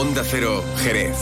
Onda Cero, Jerez.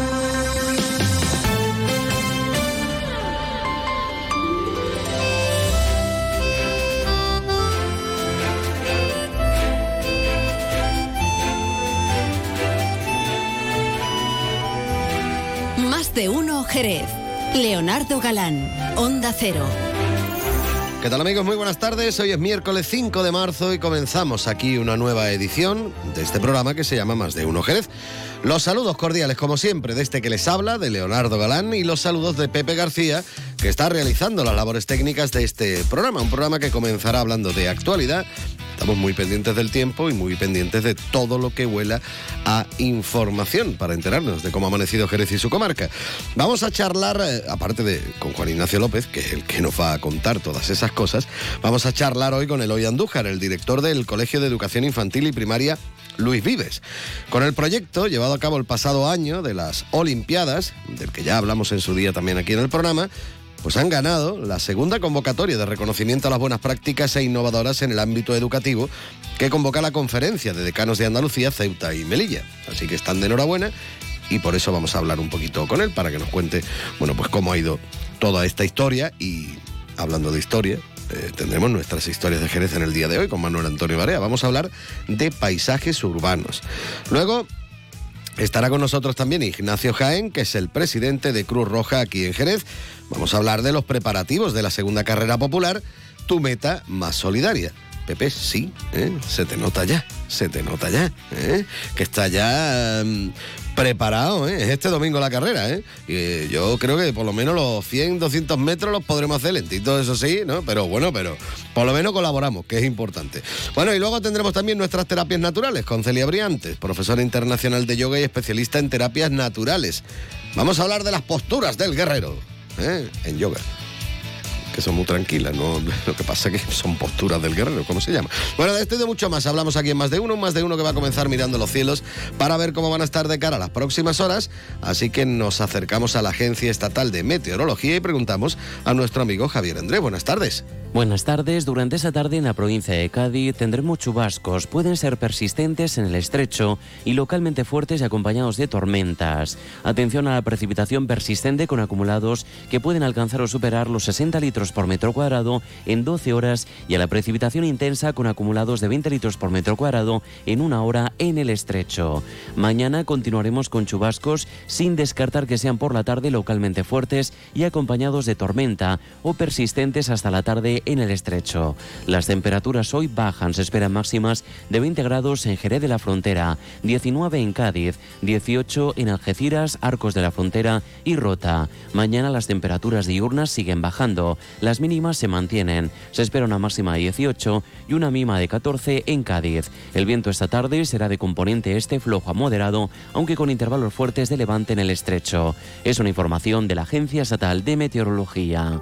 Más de uno, Jerez. Leonardo Galán, Onda Cero. ¿Qué tal, amigos? Muy buenas tardes. Hoy es miércoles 5 de marzo y comenzamos aquí una nueva edición de este programa que se llama Más de uno, Jerez. Los saludos cordiales, como siempre, de este que les habla, de Leonardo Galán, y los saludos de Pepe García, que está realizando las labores técnicas de este programa. Un programa que comenzará hablando de actualidad. Estamos muy pendientes del tiempo y muy pendientes de todo lo que huela a información para enterarnos de cómo ha amanecido Jerez y su comarca. Vamos a charlar, aparte de con Juan Ignacio López, que es el que nos va a contar todas esas cosas, vamos a charlar hoy con Eloy Andújar, el director del Colegio de Educación Infantil y Primaria Luis Vives. Con el proyecto llevado a cabo el pasado año de las Olimpiadas, del que ya hablamos en su día también aquí en el programa, pues han ganado la segunda convocatoria de reconocimiento a las buenas prácticas e innovadoras en el ámbito educativo que convoca la Conferencia de Decanos de Andalucía, Ceuta y Melilla. Así que están de enhorabuena y por eso vamos a hablar un poquito con él para que nos cuente, bueno, pues cómo ha ido toda esta historia. Y hablando de historia, tendremos nuestras historias de Jerez en el día de hoy con Manuel Antonio Barea. Vamos a hablar de paisajes urbanos. Luego estará con nosotros también Ignacio Jaén, que es el presidente de Cruz Roja aquí en Jerez. Vamos a hablar de los preparativos de la segunda carrera popular, Tu Meta Más Solidaria. Pepe, sí, se te nota ya, que está ya preparado, es este domingo la carrera, y yo creo que por lo menos los 100, 200 metros los podremos hacer lentitos, eso sí, ¿no? Pero bueno, por lo menos colaboramos, que es importante. Bueno, y luego tendremos también nuestras terapias naturales con Celia Briantes, profesora internacional de yoga y especialista en terapias naturales. Vamos a hablar de las posturas del guerrero, en yoga, que son muy tranquilas, ¿no? Lo que pasa es que son posturas del guerrero, ¿cómo se llama? Bueno, de esto y de mucho más hablamos aquí en Más de Uno que va a comenzar mirando los cielos para ver cómo van a estar de cara a las próximas horas. Así que nos acercamos a la Agencia Estatal de Meteorología y preguntamos a nuestro amigo Javier Andrés. Buenas tardes. Buenas tardes. Durante esa tarde en la provincia de Cádiz tendremos chubascos. Pueden ser persistentes en el estrecho y localmente fuertes y acompañados de tormentas. Atención a la precipitación persistente con acumulados que pueden alcanzar o superar los 60 litros por metro cuadrado en 12 horas y a la precipitación intensa con acumulados de 20 litros por metro cuadrado en 1 hora en el estrecho. Mañana continuaremos con chubascos sin descartar que sean por la tarde localmente fuertes y acompañados de tormenta o persistentes hasta la tarde en el estrecho. Las temperaturas hoy bajan, se esperan máximas de 20 grados en Jerez de la Frontera, 19 en Cádiz, 18 en Algeciras, Arcos de la Frontera y Rota. Mañana las temperaturas diurnas siguen bajando, las mínimas se mantienen, se espera una máxima de 18 y una mínima de 14 en Cádiz. El viento esta tarde será de componente este flojo a moderado, aunque con intervalos fuertes de levante en el estrecho. Es una información de la Agencia Estatal de Meteorología.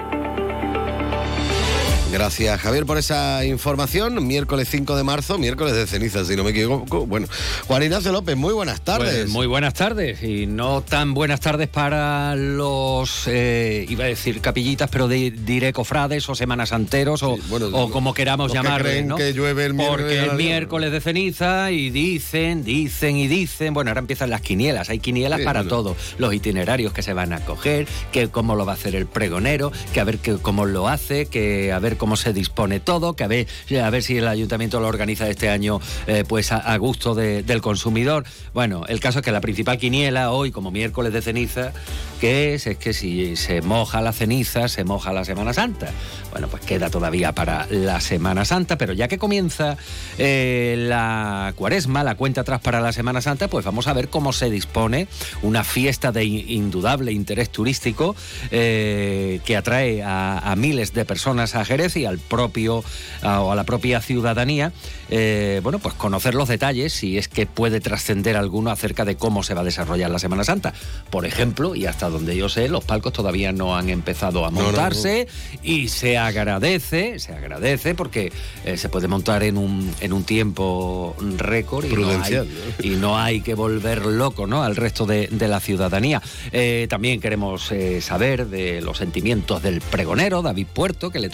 Gracias, Javier, por esa información. Miércoles 5 de marzo, miércoles de ceniza, si no me equivoco. Bueno, Juan Ignacio López, muy buenas tardes. Pues muy buenas tardes, y no tan buenas tardes para los, iba a decir capillitas, pero diré cofrades o semanasanteros, sí, o como queramos llamarles, ¿no? Que llueve el miércoles. Porque es miércoles de ceniza y dicen, bueno, ahora empiezan las quinielas, hay quinielas para todo, los itinerarios que se van a coger, que cómo lo va a hacer el pregonero, que a ver cómo lo hace, que a ver cómo se dispone todo, que a ver si el ayuntamiento lo organiza este año pues a gusto del consumidor. Bueno, el caso es que la principal quiniela hoy, como miércoles de ceniza, que es que si se moja la ceniza, se moja la Semana Santa. Bueno, pues queda todavía para la Semana Santa, pero ya que comienza la Cuaresma, la cuenta atrás para la Semana Santa, pues vamos a ver cómo se dispone una fiesta de indudable interés turístico que atrae a miles de personas a Jerez y al propio o a la propia ciudadanía, bueno, pues conocer los detalles, si es que puede trascender alguno acerca de cómo se va a desarrollar la Semana Santa. Por ejemplo, y hasta donde yo sé, los palcos todavía no han empezado a montarse, y se agradece porque se puede montar en un tiempo récord y no hay que volver loco, ¿no?, al resto de la ciudadanía. También queremos saber de los sentimientos del pregonero David Puerto, que le tocará este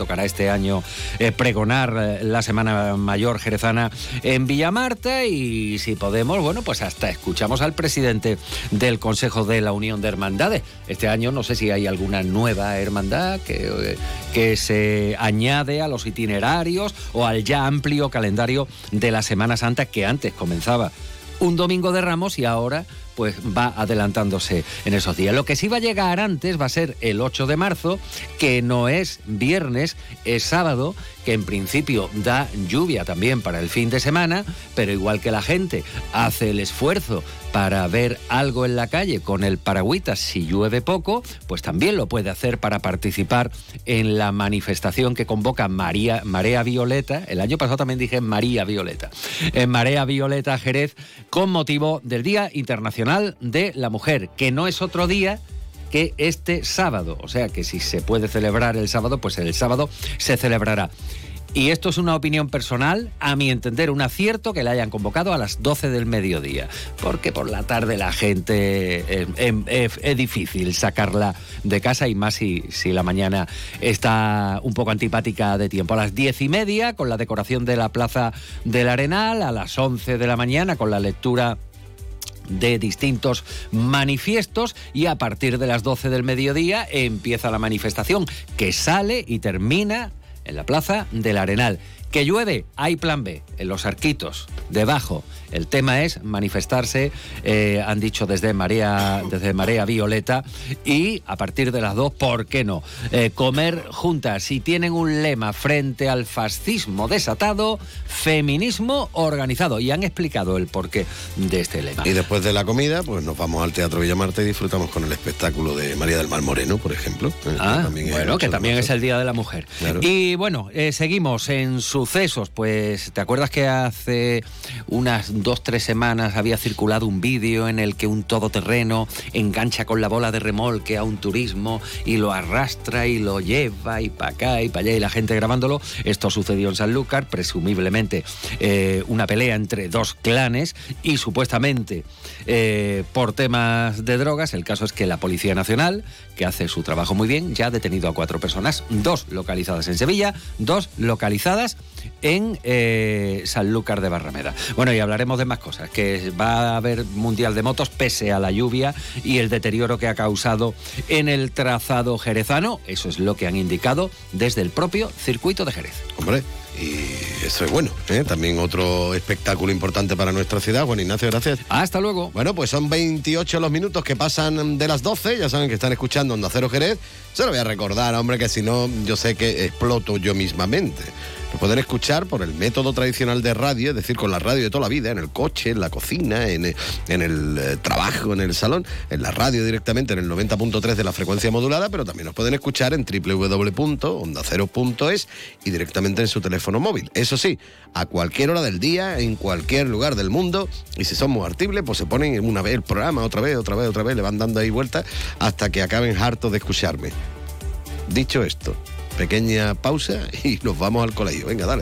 este año pregonar la Semana Mayor jerezana en Villamarta, y si podemos, bueno, pues hasta escuchamos al presidente del Consejo de la Unión de Hermandades. Este año no sé si hay alguna nueva hermandad que se añade a los itinerarios o al ya amplio calendario de la Semana Santa, que antes comenzaba un domingo de Ramos y ahora pues va adelantándose en esos días. Lo que sí va a llegar antes va a ser el 8 de marzo, que no es viernes, es sábado, que en principio da lluvia también para el fin de semana, pero igual que la gente hace el esfuerzo para ver algo en la calle con el paragüitas si llueve poco, pues también lo puede hacer para participar en la manifestación que convoca Marea Violeta. El año pasado también dije María Violeta. En Marea Violeta Jerez, con motivo del Día Internacional de la Mujer, que no es otro día que este sábado. O sea que si se puede celebrar el sábado, pues el sábado se celebrará. Y esto es una opinión personal, a mi entender, un acierto que la hayan convocado a las 12 del mediodía, porque por la tarde la gente es difícil sacarla de casa, y más si la mañana está un poco antipática de tiempo. A las 10:30 con la decoración de la Plaza del Arenal, a las 11 de la mañana con la lectura de distintos manifiestos, y a partir de las 12 del mediodía empieza la manifestación, que sale y termina en la Plaza del Arenal. ¿Que llueve? Hay plan B, en los arquitos, debajo. El tema es manifestarse, han dicho desde Marea Violeta, y a partir de las 2, ¿por qué no? Comer juntas. Y tienen un lema: frente al fascismo desatado, feminismo organizado. Y han explicado el porqué de este lema. Y después de la comida, pues nos vamos al Teatro Villamarta y disfrutamos con el espectáculo de María del Mar Moreno, por ejemplo. Que también es el Día de la Mujer. Claro. Y bueno, seguimos en sucesos. Pues, ¿te acuerdas que hace unas 2-3 semanas había circulado un vídeo en el que un todoterreno engancha con la bola de remolque a un turismo y lo arrastra y lo lleva y para acá y para allá, y la gente grabándolo? Esto sucedió en Sanlúcar, presumiblemente una pelea entre dos clanes y supuestamente por temas de drogas. El caso es que la Policía Nacional, que hace su trabajo muy bien, ya ha detenido a 4 personas, 2 localizadas en Sevilla, 2 localizadas en Sanlúcar de Barrameda. Bueno, y hablaremos de más cosas, que va a haber Mundial de Motos pese a la lluvia y el deterioro que ha causado en el trazado jerezano. Eso es lo que han indicado desde el propio circuito de Jerez. Hombre, y eso es bueno, ¿eh? También otro espectáculo importante para nuestra ciudad. Juan Ignacio, gracias. Hasta luego. Bueno, pues son 28 los minutos que pasan de las 12. Ya saben que están escuchando Onda Cero Jerez. Se lo voy a recordar, hombre, que si no, yo sé que exploto yo mismamente. Lo pueden escuchar por el método tradicional de radio, es decir, con la radio de toda la vida, en el coche, en la cocina, en el trabajo, en el salón, en la radio directamente, en el 90.3 de la frecuencia modulada, pero también nos pueden escuchar en www.ondacero.es y directamente en su teléfono móvil. Eso sí, a cualquier hora del día, en cualquier lugar del mundo, y si son muy artibles, pues se ponen una vez el programa, otra vez, le van dando ahí vueltas hasta que acaben hartos de escucharme. Dicho esto, pequeña pausa y nos vamos al colegio. Venga, dale.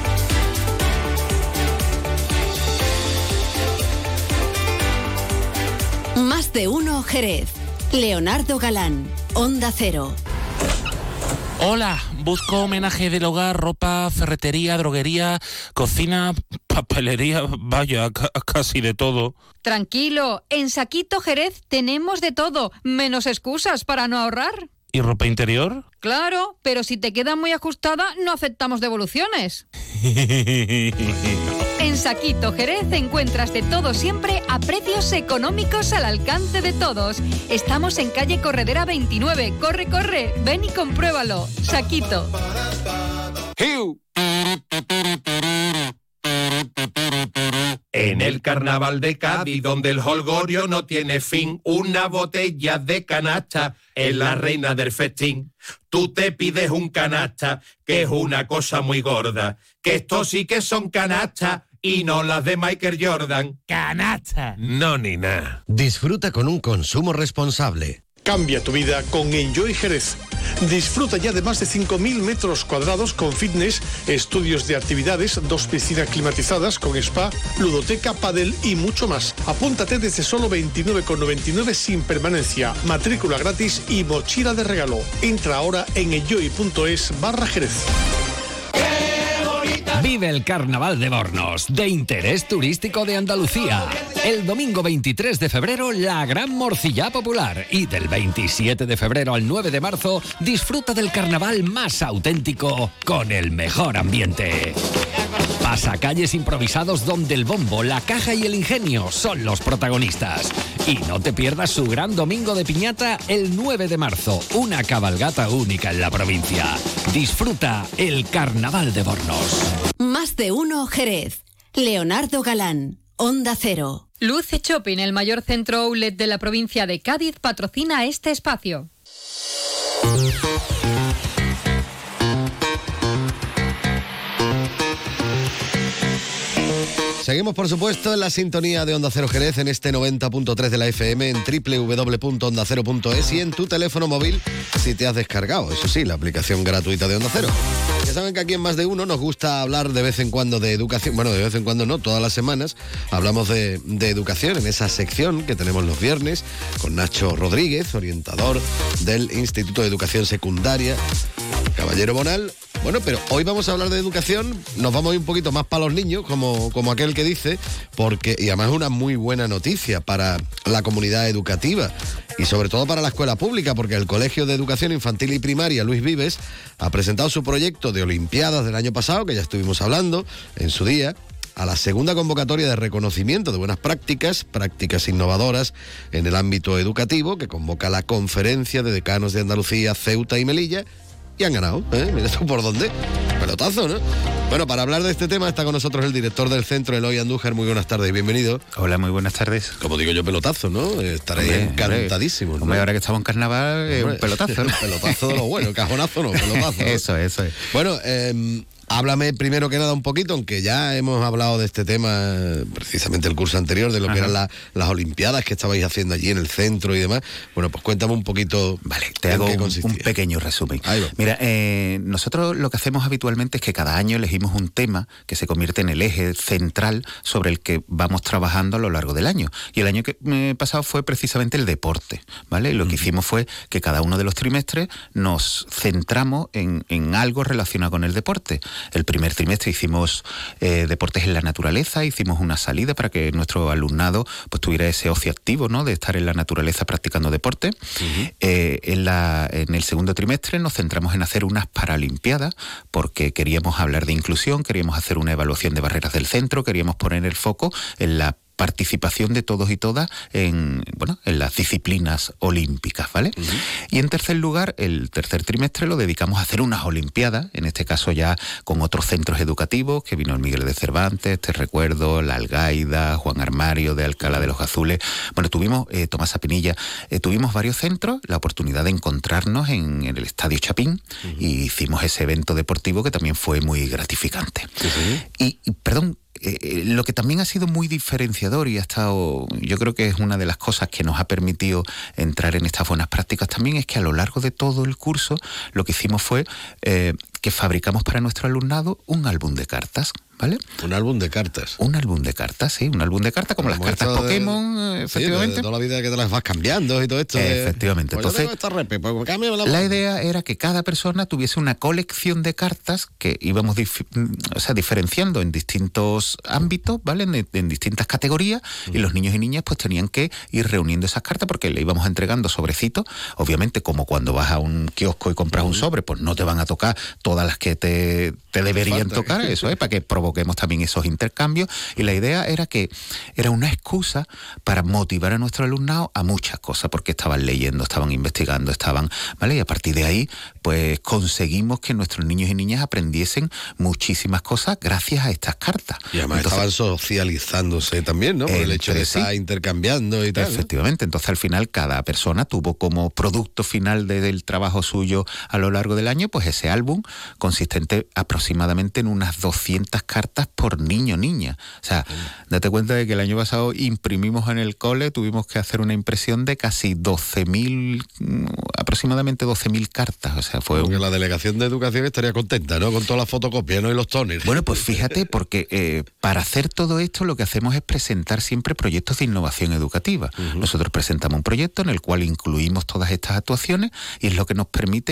Más de uno Jerez. Leonardo Galán, Onda Cero. Hola, busco homenaje del hogar, ropa, ferretería, droguería, cocina, papelería, vaya, casi de todo. Tranquilo, en Saquito Jerez tenemos de todo, menos excusas para no ahorrar. ¿Y ropa interior? Claro, pero si te queda muy ajustada, no aceptamos devoluciones. En Saquito Jerez encuentras de todo siempre a precios económicos al alcance de todos. Estamos en calle Corredera 29. Corre, ven y compruébalo. Saquito. En el carnaval de Cádiz, donde el jolgorio no tiene fin, una botella de canasta es la reina del festín. Tú te pides un canasta, que es una cosa muy gorda, que estos sí que son canastas y no las de Michael Jordan. ¡Canasta! No, ni nada. Disfruta con un consumo responsable. Cambia tu vida con Enjoy Jerez. Disfruta ya de más de 5.000 metros cuadrados con fitness, estudios de actividades, 2 piscinas climatizadas con spa, ludoteca, pádel y mucho más. Apúntate desde solo 29,99 sin permanencia, matrícula gratis y mochila de regalo. Entra ahora en enjoy.es/Jerez. Vive el Carnaval de Bornos, de interés turístico de Andalucía. El domingo 23 de febrero, la Gran Morcilla Popular. Y del 27 de febrero al 9 de marzo, disfruta del carnaval más auténtico con el mejor ambiente. Pasacalles improvisados donde el bombo, la caja y el ingenio son los protagonistas. Y no te pierdas su gran domingo de piñata el 9 de marzo, una cabalgata única en la provincia. Disfruta el Carnaval de Bornos. Más de uno Jerez. Leonardo Galán, Onda Cero. Luce Shopping, el mayor centro outlet de la provincia de Cádiz, patrocina este espacio. Seguimos, por supuesto, en la sintonía de Onda Cero Jerez en este 90.3 de la FM, en www.ondacero.es y en tu teléfono móvil si te has descargado, eso sí, la aplicación gratuita de Onda Cero. Ya saben que aquí en Más de Uno nos gusta hablar de vez en cuando de educación. Bueno, de vez en cuando no, todas las semanas hablamos de educación en esa sección que tenemos los viernes con Nacho Rodríguez, orientador del Instituto de Educación Secundaria Caballero Bonal. Bueno, pero hoy vamos a hablar de educación, nos vamos a ir un poquito más para los niños, como aquel que dice, porque, y además es una muy buena noticia para la comunidad educativa y sobre todo para la escuela pública, porque el Colegio de Educación Infantil y Primaria Luis Vives ha presentado su proyecto de Olimpiadas del año pasado, que ya estuvimos hablando en su día, a la segunda convocatoria de reconocimiento de buenas prácticas innovadoras en el ámbito educativo, que convoca la Conferencia de Decanos de Andalucía, Ceuta y Melilla. Y han ganado, mira tú por dónde. Pelotazo, ¿no? Bueno, para hablar de este tema está con nosotros el director del centro, Eloy Andújar. Muy buenas tardes, bienvenido. Hola, muy buenas tardes. Como digo yo, pelotazo, ¿no? Estaréis encantadísimos, ¿no? Hombre, ahora que estamos en carnaval, es un pelotazo, ¿no? Pelotazo de lo bueno, cajonazo no, pelotazo. Eso es. Bueno, háblame primero que nada un poquito, aunque ya hemos hablado de este tema precisamente el curso anterior, de lo que eran las Olimpiadas que estabais haciendo allí en el centro y demás. Bueno, pues cuéntame un poquito. Vale, te hago un pequeño resumen. Mira, nosotros lo que hacemos habitualmente es que cada año elegimos un tema que se convierte en el eje central sobre el que vamos trabajando a lo largo del año. Y el año pasado fue precisamente el deporte, ¿vale? Lo que hicimos fue que cada uno de los trimestres nos centramos en algo relacionado con el deporte. El primer trimestre hicimos deportes en la naturaleza, hicimos una salida para que nuestro alumnado pues tuviera ese ocio activo, ¿no? De estar en la naturaleza practicando deporte. En el segundo trimestre nos centramos en hacer unas paralimpiadas porque queríamos hablar de inclusión, queríamos hacer una evaluación de barreras del centro, queríamos poner el foco en la participación de todos y todas en las disciplinas olímpicas, ¿vale? Y en tercer lugar, el tercer trimestre lo dedicamos a hacer unas olimpiadas, en este caso ya con otros centros educativos, que vino el Miguel de Cervantes, te recuerdo, la Algaida, Juan Armario de Alcalá de los Azules. Bueno, tuvimos Tomás Sapinilla, tuvimos varios centros, la oportunidad de encontrarnos en el Estadio Chapín y hicimos ese evento deportivo que también fue muy gratificante. Lo que también ha sido muy diferenciador y ha estado, yo creo que es una de las cosas que nos ha permitido entrar en estas buenas prácticas también, es que a lo largo de todo el curso lo que hicimos fue que fabricamos para nuestro alumnado un álbum de cartas, ¿vale? Un álbum de cartas. Un álbum de cartas, sí, un álbum de cartas como las cartas Pokémon, efectivamente. De toda la vida que te las vas cambiando y todo esto. Efectivamente. Pues entonces, la idea era que cada persona tuviese una colección de cartas que íbamos diferenciando en distintos ámbitos, ¿vale? En distintas categorías, y los niños y niñas pues tenían que ir reuniendo esas cartas porque le íbamos entregando sobrecitos. Obviamente, como cuando vas a un kiosco y compras un sobre, pues no te van a tocar todas las que te deberían tocar, eso es, para que provoquemos también esos intercambios. Y la idea era que era una excusa para motivar a nuestro alumnado a muchas cosas, porque estaban leyendo, estaban investigando, ¿vale? Y a partir de ahí, pues conseguimos que nuestros niños y niñas aprendiesen muchísimas cosas gracias a estas cartas. Y además estaban socializándose también, ¿no? Por el hecho de estar intercambiando y tal. Efectivamente, ¿no? Entonces al final cada persona tuvo como producto final del trabajo suyo a lo largo del año, pues ese álbum consistente aproximadamente en unas 200 cartas por niño o niña. O sea, date cuenta de que el año pasado imprimimos en el cole, tuvimos que hacer una impresión de casi 12.000, aproximadamente 12.000 cartas. O sea, fue... Porque la Delegación de Educación estaría contenta, ¿no? Con todas las fotocopias, ¿no? Y los toners. Bueno, pues fíjate, porque para hacer todo esto lo que hacemos es presentar siempre proyectos de innovación educativa. Nosotros presentamos un proyecto en el cual incluimos todas estas actuaciones y es lo que nos permite ir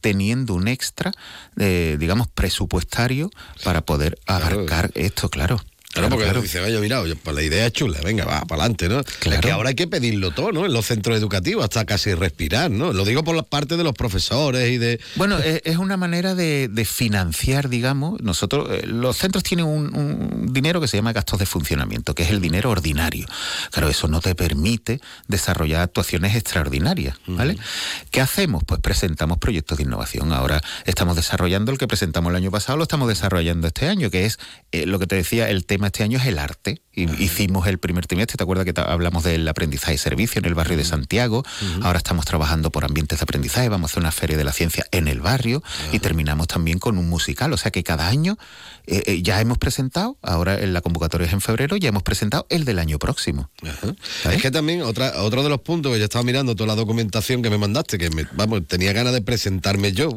teniendo un extra, digamos, presupuestario para poder abarcar esto, claro. Claro, porque dice, vaya, mira, pues la idea es chula, venga, va, para adelante, ¿no? Claro. Es que ahora hay que pedirlo todo, ¿no? En los centros educativos, hasta casi respirar, ¿no? Lo digo por la parte de los profesores y de... Bueno, es una manera de financiar, digamos. Nosotros, los centros tienen un dinero que se llama gastos de funcionamiento, que es el dinero ordinario. Claro, eso no te permite desarrollar actuaciones extraordinarias, ¿vale? ¿Qué hacemos? Pues presentamos proyectos de innovación. Ahora estamos desarrollando el que presentamos el año pasado, lo estamos desarrollando este año, que es lo que te decía, el tema este año es el arte. Hicimos el primer trimestre, ¿te acuerdas que hablamos del aprendizaje y servicio en el barrio de Santiago? Ahora estamos trabajando por ambientes de aprendizaje, vamos a hacer una feria de la ciencia en el barrio y terminamos también con un musical. O sea que cada año ya hemos presentado, ahora en la convocatoria es en febrero, ya hemos presentado el del año próximo. Es que también otro de los puntos que yo estaba mirando toda la documentación que me mandaste, que tenía ganas de presentarme yo.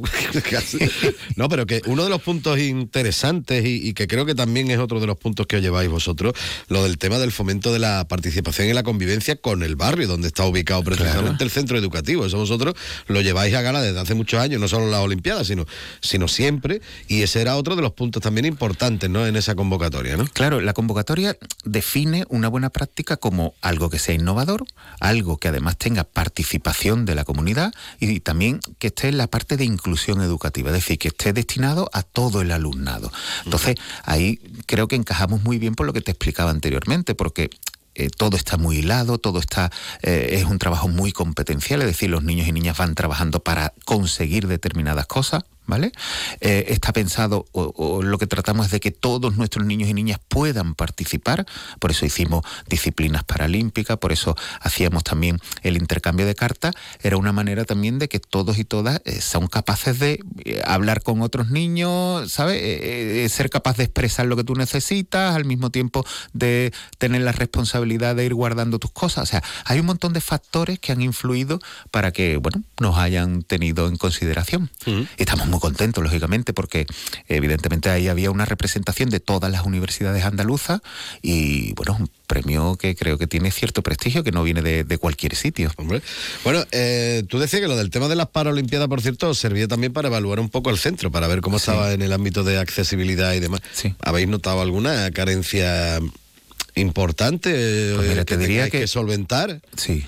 No, pero que uno de los puntos interesantes y que creo que también es otro de los puntos que os lleváis vosotros, lo del tema del fomento de la participación y la convivencia con el barrio donde está ubicado precisamente el centro educativo. Eso vosotros lo lleváis a gala desde hace muchos años, no solo en las Olimpiadas, sino siempre, y ese era otro de los puntos también importantes, ¿no?, en esa convocatoria, ¿no? Claro, la convocatoria define una buena práctica como algo que sea innovador, algo que además tenga participación de la comunidad y también que esté en la parte de inclusión educativa, es decir, que esté destinado a todo el alumnado. Entonces, ahí creo que encajamos muy bien por lo que te explicaba anteriormente, porque todo está muy hilado, todo está es un trabajo muy competencial, es decir, los niños y niñas van trabajando para conseguir determinadas cosas, ¿vale? Está pensado, o lo que tratamos es de que todos nuestros niños y niñas puedan participar, por eso hicimos disciplinas paralímpicas, por eso hacíamos también el intercambio de cartas, era una manera también de que todos y todas son capaces de hablar con otros niños, ¿sabes? Ser capaz de expresar lo que tú necesitas, al mismo tiempo de tener la responsabilidad de ir guardando tus cosas, o sea, hay un montón de factores que han influido para que, bueno, nos hayan tenido en consideración. Estamos muy contentos, lógicamente, porque evidentemente ahí había una representación de todas las universidades andaluzas y, bueno, un premio que creo que tiene cierto prestigio, que no viene de cualquier sitio. Hombre. Bueno, tú decías que lo del tema de las Paralimpiadas, por cierto, servía también para evaluar un poco el centro, para ver cómo estaba en el ámbito de accesibilidad y demás. Sí. ¿Habéis notado alguna carencia importante pues mira, te diría que solventar? Sí.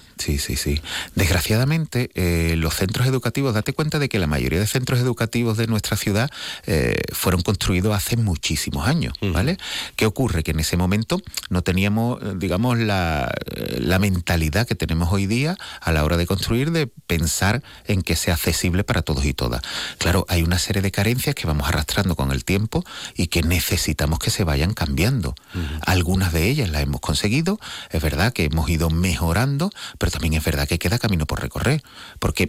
Desgraciadamente, los centros educativos, date cuenta de que la mayoría de centros educativos de nuestra ciudad fueron construidos hace muchísimos años, ¿vale? ¿Qué ocurre? Que en ese momento no teníamos, digamos, la mentalidad que tenemos hoy día a la hora de construir, de pensar en que sea accesible para todos y todas. Claro, hay una serie de carencias que vamos arrastrando con el tiempo y que necesitamos que se vayan cambiando. Algunas de ellas las hemos conseguido, es verdad que hemos ido mejorando, pero también es verdad que queda camino por recorrer, porque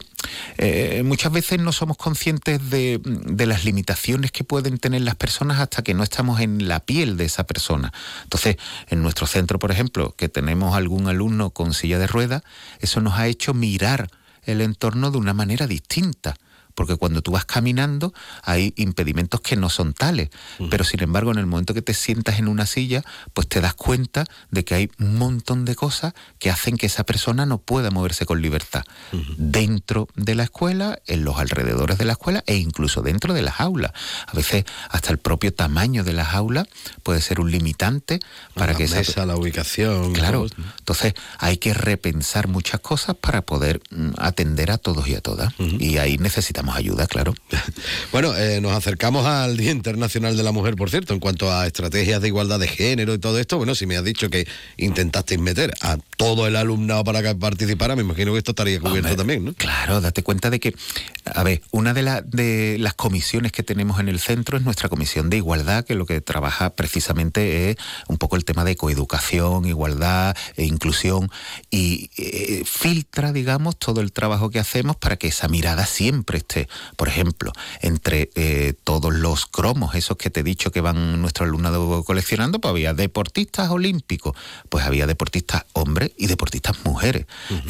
muchas veces no somos conscientes de las limitaciones que pueden tener las personas hasta que no estamos en la piel de esa persona. Entonces, en nuestro centro, por ejemplo, que tenemos algún alumno con silla de ruedas, eso nos ha hecho mirar el entorno de una manera distinta. Porque cuando tú vas caminando hay impedimentos que no son tales, pero sin embargo en el momento que te sientas en una silla, pues te das cuenta de que hay un montón de cosas que hacen que esa persona no pueda moverse con libertad dentro de la escuela, en los alrededores de la escuela e incluso dentro de las aulas. A veces hasta el propio tamaño de las aulas puede ser un limitante para que la ubicación. Claro, entonces hay que repensar muchas cosas para poder atender a todos y a todas, y ahí necesitamos ayuda, claro. Bueno, nos acercamos al Día Internacional de la Mujer, por cierto, en cuanto a estrategias de igualdad de género y todo esto. Bueno, si me has dicho que intentasteis meter a todo el alumnado para que participara, me imagino que esto estaría cubierto también, ¿no? Claro, date cuenta de que, a ver, una de las comisiones que tenemos en el centro es nuestra comisión de igualdad, que lo que trabaja precisamente es un poco el tema de coeducación, igualdad e inclusión, y filtra, digamos, todo el trabajo que hacemos para que esa mirada siempre esté, por ejemplo, entre todos los cromos, esos que te he dicho que van nuestro alumnado coleccionando, pues había deportistas olímpicos, pues había deportistas hombres y deportistas mujeres.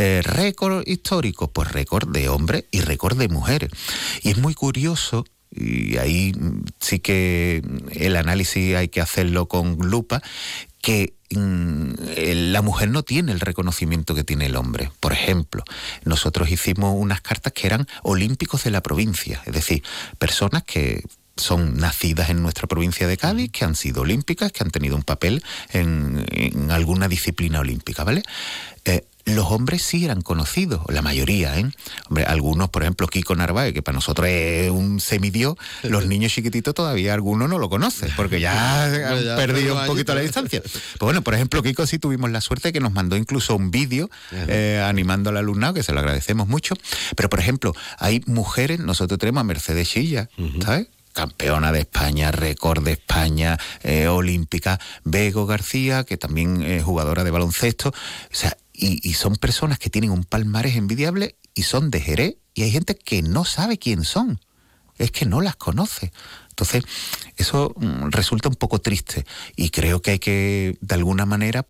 Récord histórico, pues récord de hombres y récord de mujeres. Y es muy curioso, y ahí sí que el análisis hay que hacerlo con lupa, que la mujer no tiene el reconocimiento que tiene el hombre. Por ejemplo, nosotros hicimos unas cartas que eran olímpicos de la provincia, es decir, personas que son nacidas en nuestra provincia de Cádiz, que han sido olímpicas, que han tenido un papel en alguna disciplina olímpica, ¿vale? Los hombres sí eran conocidos, la mayoría, ¿eh? Hombre, algunos, por ejemplo, Kiko Narváez, que para nosotros es un semidios, los niños chiquititos todavía algunos no lo conocen, porque ya han perdido un poquito la distancia. Pues bueno, por ejemplo, Kiko sí tuvimos la suerte que nos mandó incluso un vídeo animando al alumnado, que se lo agradecemos mucho. Pero, por ejemplo, hay mujeres, nosotros tenemos a Mercedes Chilla, ¿sabes? Campeona de España, récord de España, olímpica, Bego García, que también es jugadora de baloncesto, o sea, y son personas que tienen un palmarés envidiable y son de Jerez, y hay gente que no sabe quién son, es que no las conoce. Entonces, eso resulta un poco triste y creo que hay que, de alguna manera,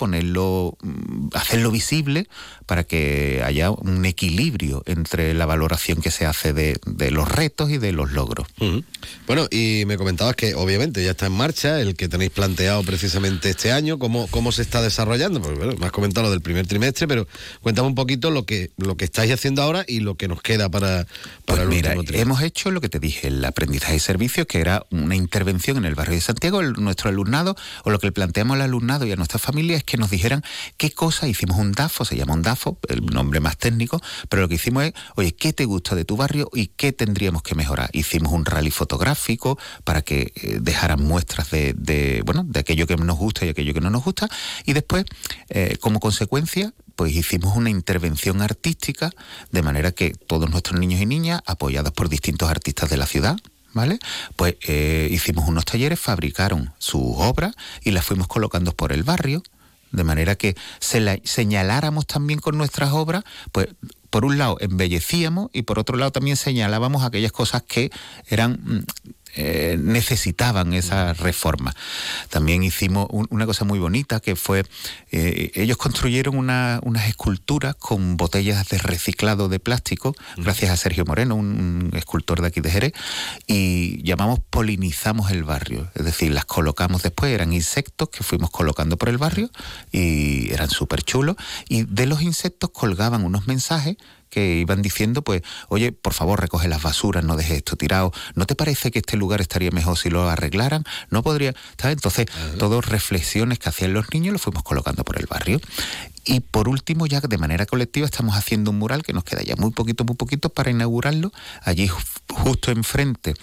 hacerlo visible para que haya un equilibrio entre la valoración que se hace de los retos y de los logros. Bueno, y me comentabas que obviamente ya está en marcha el que tenéis planteado precisamente este año. ¿Cómo se está desarrollando? Pues bueno, me has comentado lo del primer trimestre, pero cuéntame un poquito lo que estáis haciendo ahora y lo que nos queda para el último trimestre. Hemos hecho lo que te dije, el aprendizaje y servicios, que era una intervención en el barrio de Santiago. Nuestro alumnado, o lo que le planteamos al alumnado y a nuestra familia, es que nos dijeran qué cosa. Hicimos un DAFO, se llama un DAFO, el nombre más técnico, pero lo que hicimos es, oye, ¿qué te gusta de tu barrio y qué tendríamos que mejorar? Hicimos un rally fotográfico para que dejaran muestras de aquello que nos gusta y aquello que no nos gusta, y después, como consecuencia, pues hicimos una intervención artística, de manera que todos nuestros niños y niñas, apoyados por distintos artistas de la ciudad, ¿vale? Pues hicimos unos talleres, fabricaron sus obras y las fuimos colocando por el barrio, de manera que señaláramos también con nuestras obras, pues por un lado embellecíamos y por otro lado también señalábamos aquellas cosas que eran necesitaban esa reforma. También hicimos una cosa muy bonita, que fue, ellos construyeron unas esculturas con botellas de reciclado de plástico, gracias a Sergio Moreno, un escultor de aquí de Jerez, y polinizamos el barrio, es decir, las colocamos después, eran insectos que fuimos colocando por el barrio y eran súper chulos, y de los insectos colgaban unos mensajes que iban diciendo, pues, oye, por favor, recoge las basuras, no dejes esto tirado, ¿no te parece que este lugar estaría mejor si lo arreglaran? No podría, ¿sabes? Entonces, todas reflexiones que hacían los niños los fuimos colocando por el barrio. Y por último, ya de manera colectiva, estamos haciendo un mural que nos queda ya muy poquito para inaugurarlo, allí justo enfrente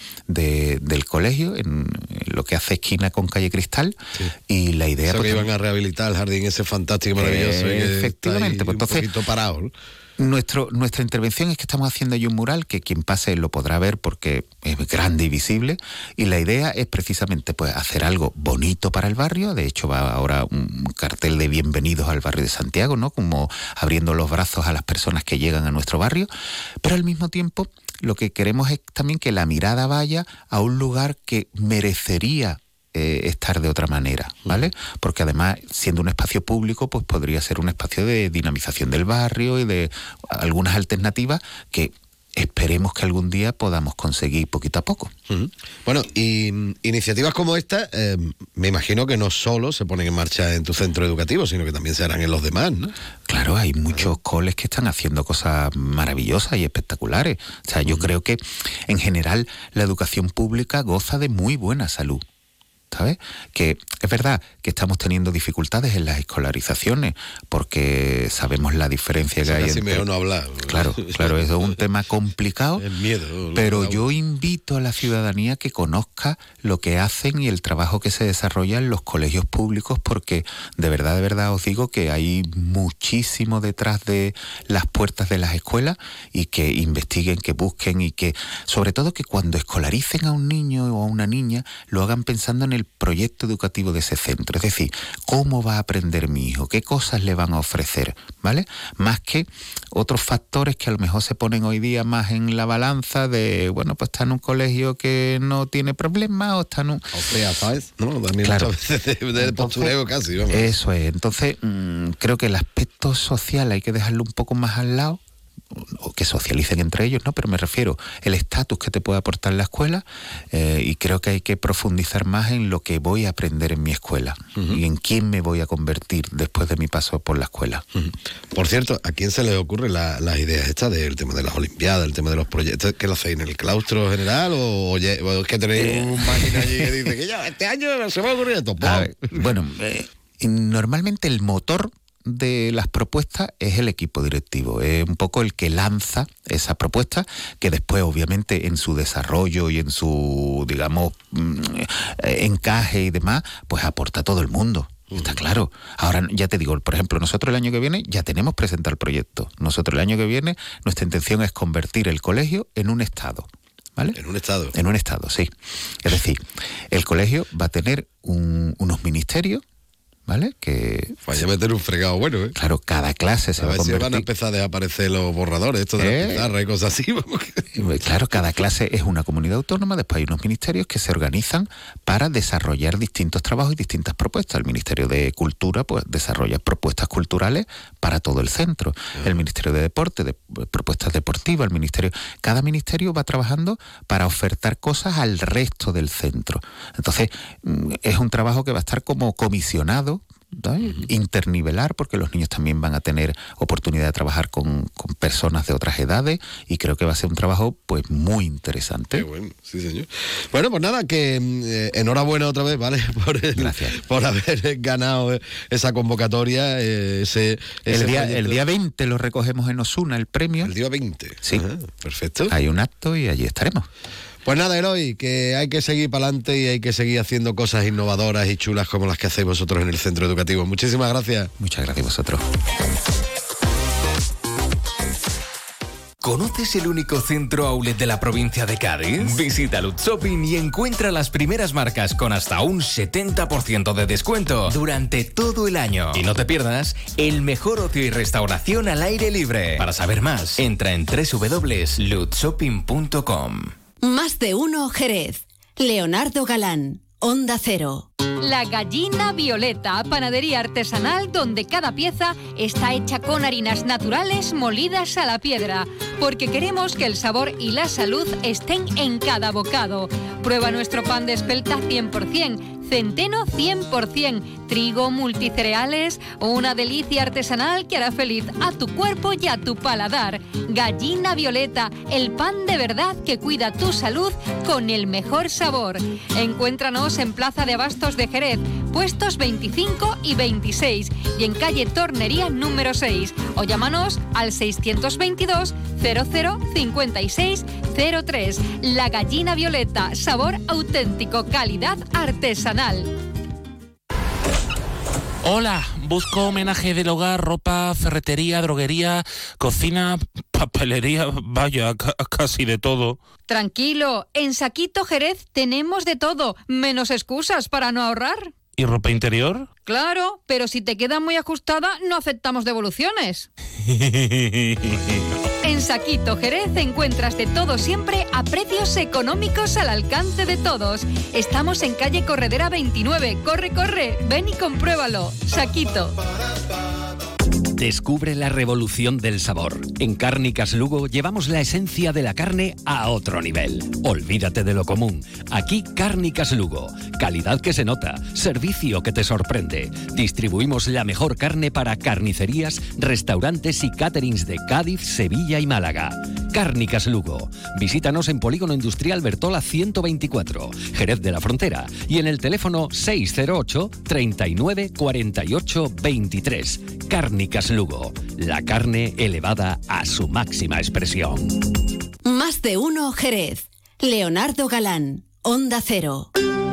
del colegio, en lo que hace esquina con calle Cristal, y la idea... Eso que iban a rehabilitar el jardín ese fantástico, maravilloso. Efectivamente, pues entonces... Un poquito parado, ¿no? Nuestra intervención es que estamos haciendo ahí un mural que quien pase lo podrá ver porque es grande y visible, y la idea es precisamente pues hacer algo bonito para el barrio. De hecho va ahora un cartel de bienvenidos al barrio de Santiago, ¿no? Como abriendo los brazos a las personas que llegan a nuestro barrio, pero al mismo tiempo lo que queremos es también que la mirada vaya a un lugar que merecería estar de otra manera, ¿vale? Porque además, siendo un espacio público, pues podría ser un espacio de dinamización del barrio y de algunas alternativas que esperemos que algún día podamos conseguir poquito a poco. Bueno, y iniciativas como esta, me imagino que no solo se ponen en marcha en tu centro educativo, sino que también se harán en los demás, ¿no? Claro, hay muchos coles que están haciendo cosas maravillosas y espectaculares. O sea, yo creo que en general la educación pública goza de muy buena salud, ¿sabes? Que es verdad que estamos teniendo dificultades en las escolarizaciones porque sabemos la diferencia que hay entre... mejor no hablar. Claro, eso es un tema complicado. El miedo. Pero yo invito a la ciudadanía que conozca lo que hacen y el trabajo que se desarrolla en los colegios públicos, porque de verdad os digo que hay muchísimo detrás de las puertas de las escuelas, y que investiguen, que busquen, y que sobre todo que cuando escolaricen a un niño o a una niña lo hagan pensando en el proyecto educativo de ese centro, es decir, cómo va a aprender mi hijo, qué cosas le van a ofrecer, ¿vale? Más que otros factores que a lo mejor se ponen hoy día más en la balanza de, bueno, pues está en un colegio que no tiene problemas, o está en un... O sea, ¿sabes? ¿No? También claro. Muchas veces de postureo casi, vamos. Eso es, entonces creo que el aspecto social hay que dejarlo un poco más al lado, o que socialicen entre ellos, ¿no? Pero me refiero el estatus que te puede aportar la escuela, y creo que hay que profundizar más en lo que voy a aprender en mi escuela y en quién me voy a convertir después de mi paso por la escuela. Por cierto, ¿a quién se le ocurren las ideas estas del tema de las Olimpiadas, el tema de los proyectos? ¿Qué lo hacéis en el claustro general o es que tenéis un máquina allí que dice que ya este año se va a ocurrir esto? Bueno, normalmente el motor de las propuestas es el equipo directivo, es un poco el que lanza esa propuesta, que después obviamente en su desarrollo y en su, digamos, encaje y demás, pues aporta todo el mundo. Está claro. Ahora ya te digo, por ejemplo, nosotros el año que viene ya tenemos presentado el proyecto. Nosotros el año que viene nuestra intención es convertir el colegio en un estado. ¿Vale? En un estado. En un estado, sí. Es decir, el colegio va a tener unos ministerios, ¿vale? Que vaya a meter un fregado bueno, ¿eh? Claro, cada clase se va a convertir. Si van a empezar a desaparecer los borradores, esto de la pizarra y cosas así. Claro, cada clase es una comunidad autónoma, después hay unos ministerios que se organizan para desarrollar distintos trabajos y distintas propuestas. El Ministerio de Cultura, pues, desarrolla propuestas culturales para todo el centro. El Ministerio de Deporte, de propuestas deportivas, cada ministerio va trabajando para ofertar cosas al resto del centro. Entonces, es un trabajo que va a estar como comisionado, ¿sabes? Internivelar, porque los niños también van a tener oportunidad de trabajar con personas de otras edades, y creo que va a ser un trabajo pues muy interesante. Qué bueno, sí señor. Bueno, pues nada, que enhorabuena otra vez, ¿vale? Gracias. Por haber ganado esa convocatoria. El día 20 lo recogemos en Osuna, el premio. El día 20. Sí. Ajá, perfecto. Hay un acto y allí estaremos. Pues nada, Eloy, que hay que seguir para adelante y hay que seguir haciendo cosas innovadoras y chulas como las que hacéis vosotros en el centro educativo. Muchísimas gracias. Muchas gracias a vosotros. ¿Conoces el único centro outlet de la provincia de Cádiz? Visita Lutz Shopping y encuentra las primeras marcas con hasta un 70% de descuento durante todo el año. Y no te pierdas el mejor ocio y restauración al aire libre. Para saber más, entra en www.lutzshopping.com. Más de uno Jerez. Leonardo Galán, Onda Cero. La Gallina Violeta, panadería artesanal donde cada pieza está hecha con harinas naturales molidas a la piedra, porque queremos que el sabor y la salud estén en cada bocado. Prueba nuestro pan de espelta 100%, centeno 100%, trigo, multicereales, una delicia artesanal que hará feliz a tu cuerpo y a tu paladar. Gallina Violeta, el pan de verdad que cuida tu salud con el mejor sabor. Encuéntranos en Plaza de Abastos de Jerez, puestos 25 y 26, y en calle Tornería número 6, o llámanos al 622 00 56 03. La Gallina Violeta, sabor auténtico, calidad artesanal. Hola, busco homenaje del hogar, ropa, ferretería, droguería, cocina, papelería, vaya, casi de todo. Tranquilo, en Saquito Jerez tenemos de todo, menos excusas para no ahorrar. ¿Y ropa interior? Claro, pero si te queda muy ajustada, no aceptamos devoluciones. En Saquito Jerez encuentras de todo siempre a precios económicos al alcance de todos. Estamos en calle Corredera 29. Corre, corre, ven y compruébalo. Saquito. Descubre la revolución del sabor. En Cárnicas Lugo llevamos la esencia de la carne a otro nivel. Olvídate de lo común. Aquí Cárnicas Lugo. Calidad que se nota, servicio que te sorprende. Distribuimos la mejor carne para carnicerías, restaurantes y caterings de Cádiz, Sevilla y Málaga. Cárnicas Lugo. Visítanos en Polígono Industrial Bertola 124, Jerez de la Frontera, y en el teléfono 608 39 48 23. Cárnicas Lugo. La carne elevada a su máxima expresión. Más de uno Jerez. Leonardo Galán, Onda Cero.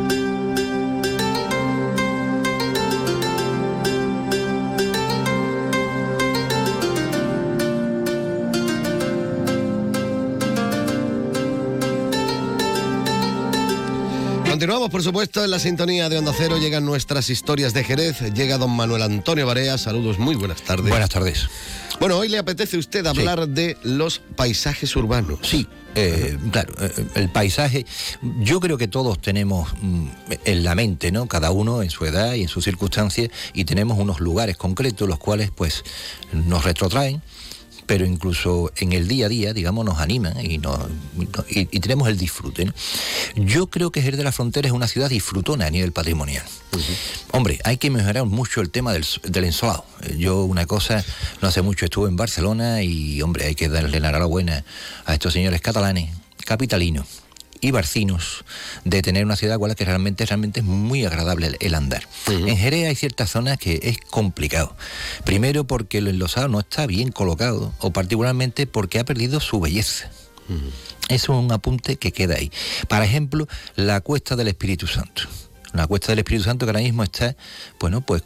Continuamos, por supuesto, en la sintonía de Onda Cero. Llegan nuestras historias de Jerez. Llega don Manuel Antonio Barea. Saludos, muy buenas tardes. Buenas tardes. Bueno, hoy le apetece a usted hablar de los paisajes urbanos. Sí, claro, el paisaje, yo creo que todos tenemos en la mente, ¿no? Cada uno en su edad y en sus circunstancias, y tenemos unos lugares concretos los cuales pues nos retrotraen pero incluso en el día a día, digamos, nos animan y tenemos el disfrute, ¿no? Yo creo que Jerez de la Frontera es una ciudad disfrutona a nivel patrimonial. Hombre, hay que mejorar mucho el tema del ensolado. Yo una cosa, no hace mucho estuve en Barcelona y, hombre, hay que darle la enhorabuena a estos señores catalanes, capitalinos y barcinos, de tener una ciudad que realmente es muy agradable el andar. En Jerez hay ciertas zonas que es complicado. Primero porque el enlosado no está bien colocado, o particularmente porque ha perdido su belleza. Eso es un apunte que queda ahí. Por ejemplo, la Cuesta del Espíritu Santo. La Cuesta del Espíritu Santo que ahora mismo está, bueno, pues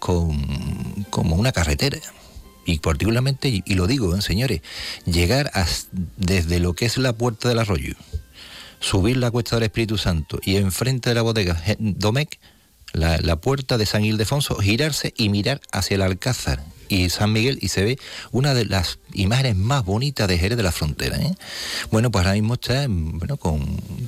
como una carretera. Y particularmente, y lo digo, señores, llegar desde lo que es la Puerta del Arroyo, subir la Cuesta del Espíritu Santo y enfrente de la bodega Domecq, la puerta de San Ildefonso, girarse y mirar hacia el Alcázar y San Miguel, y se ve una de las imágenes más bonitas de Jerez de la Frontera, ¿eh? Bueno, pues ahora mismo está, bueno, con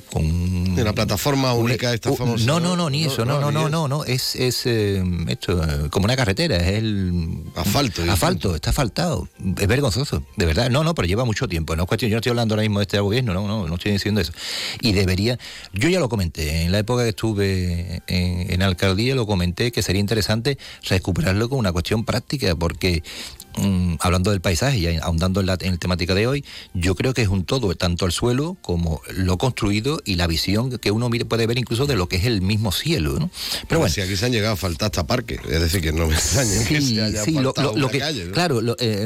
una plataforma única, esta famosa. No, ni eso, no, es esto, como una carretera, es el asfalto, está asfaltado, es vergonzoso, de verdad, no, pero lleva mucho tiempo, no es cuestión, yo no estoy hablando ahora mismo de este gobierno, no estoy diciendo eso, y debería, yo ya lo comenté, en la época que estuve en alcaldía lo comenté, que sería interesante recuperarlo con una cuestión práctica, porque hablando del paisaje y ahondando en la temática de hoy, yo creo que es un todo, tanto el suelo como lo construido y la visión que uno puede ver incluso de lo que es el mismo cielo, ¿no? Pero bueno, si aquí se han llegado a faltar hasta parques, es decir, que no me extraña que se haya faltado una calle, ¿no? Claro,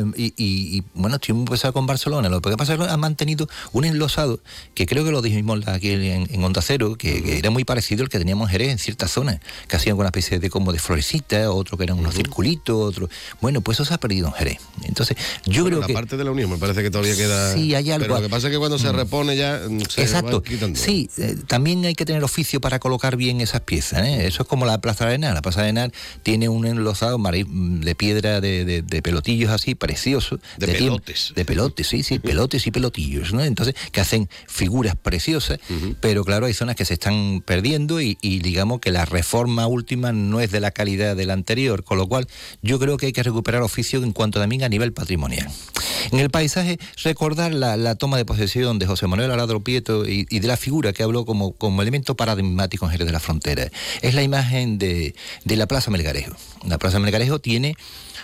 y bueno, estoy muy pesado con Barcelona. Lo que pasa es que han mantenido un enlosado que creo que lo dijimos aquí en Onda Cero, que era muy parecido al que teníamos en Jerez en ciertas zonas, que hacían una especie de como de florecita, otro que eran unos circulitos, otro. Bueno, pues eso se ha perdido en Jerez. Entonces, yo creo que... La parte de la Unión me parece que todavía queda... Sí, hay algo... Pero lo que pasa es que cuando se repone ya se Exacto. va quitando. Sí, también hay que tener oficio para colocar bien esas piezas, ¿eh? Eso es como la Plaza de Arenal. La Plaza de Arenal tiene un enlosado de piedra de pelotillos así, precioso. De pelotes. De pelotes, sí, pelotes y pelotillos, ¿no? Entonces, que hacen figuras preciosas, pero claro, hay zonas que se están perdiendo y digamos que la reforma última no es de la calidad de la anterior, con lo cual yo creo que hay que recuperar oficio en cuanto también a nivel patrimonial. En el paisaje, recordar la toma de posesión de José Manuel Aladro Prieto y de la figura que habló como elemento paradigmático en Jerez de la Frontera. Es la imagen de la Plaza Melgarejo. La Plaza Melgarejo tiene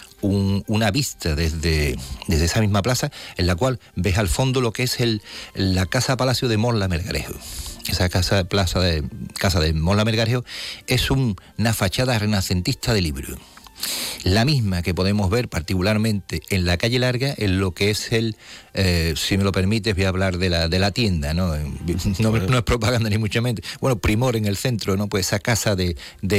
una vista desde esa misma plaza, en la cual ves al fondo lo que es la Casa Palacio de Morla Melgarejo. Esa casa de Morla Melgarejo es una fachada renacentista de libro. La misma que podemos ver particularmente en la calle Larga, en lo que es si me lo permites, voy a hablar de la tienda, ¿no? No es propaganda ni mucho menos. Bueno, Primor en el centro, ¿no? Pues esa casa del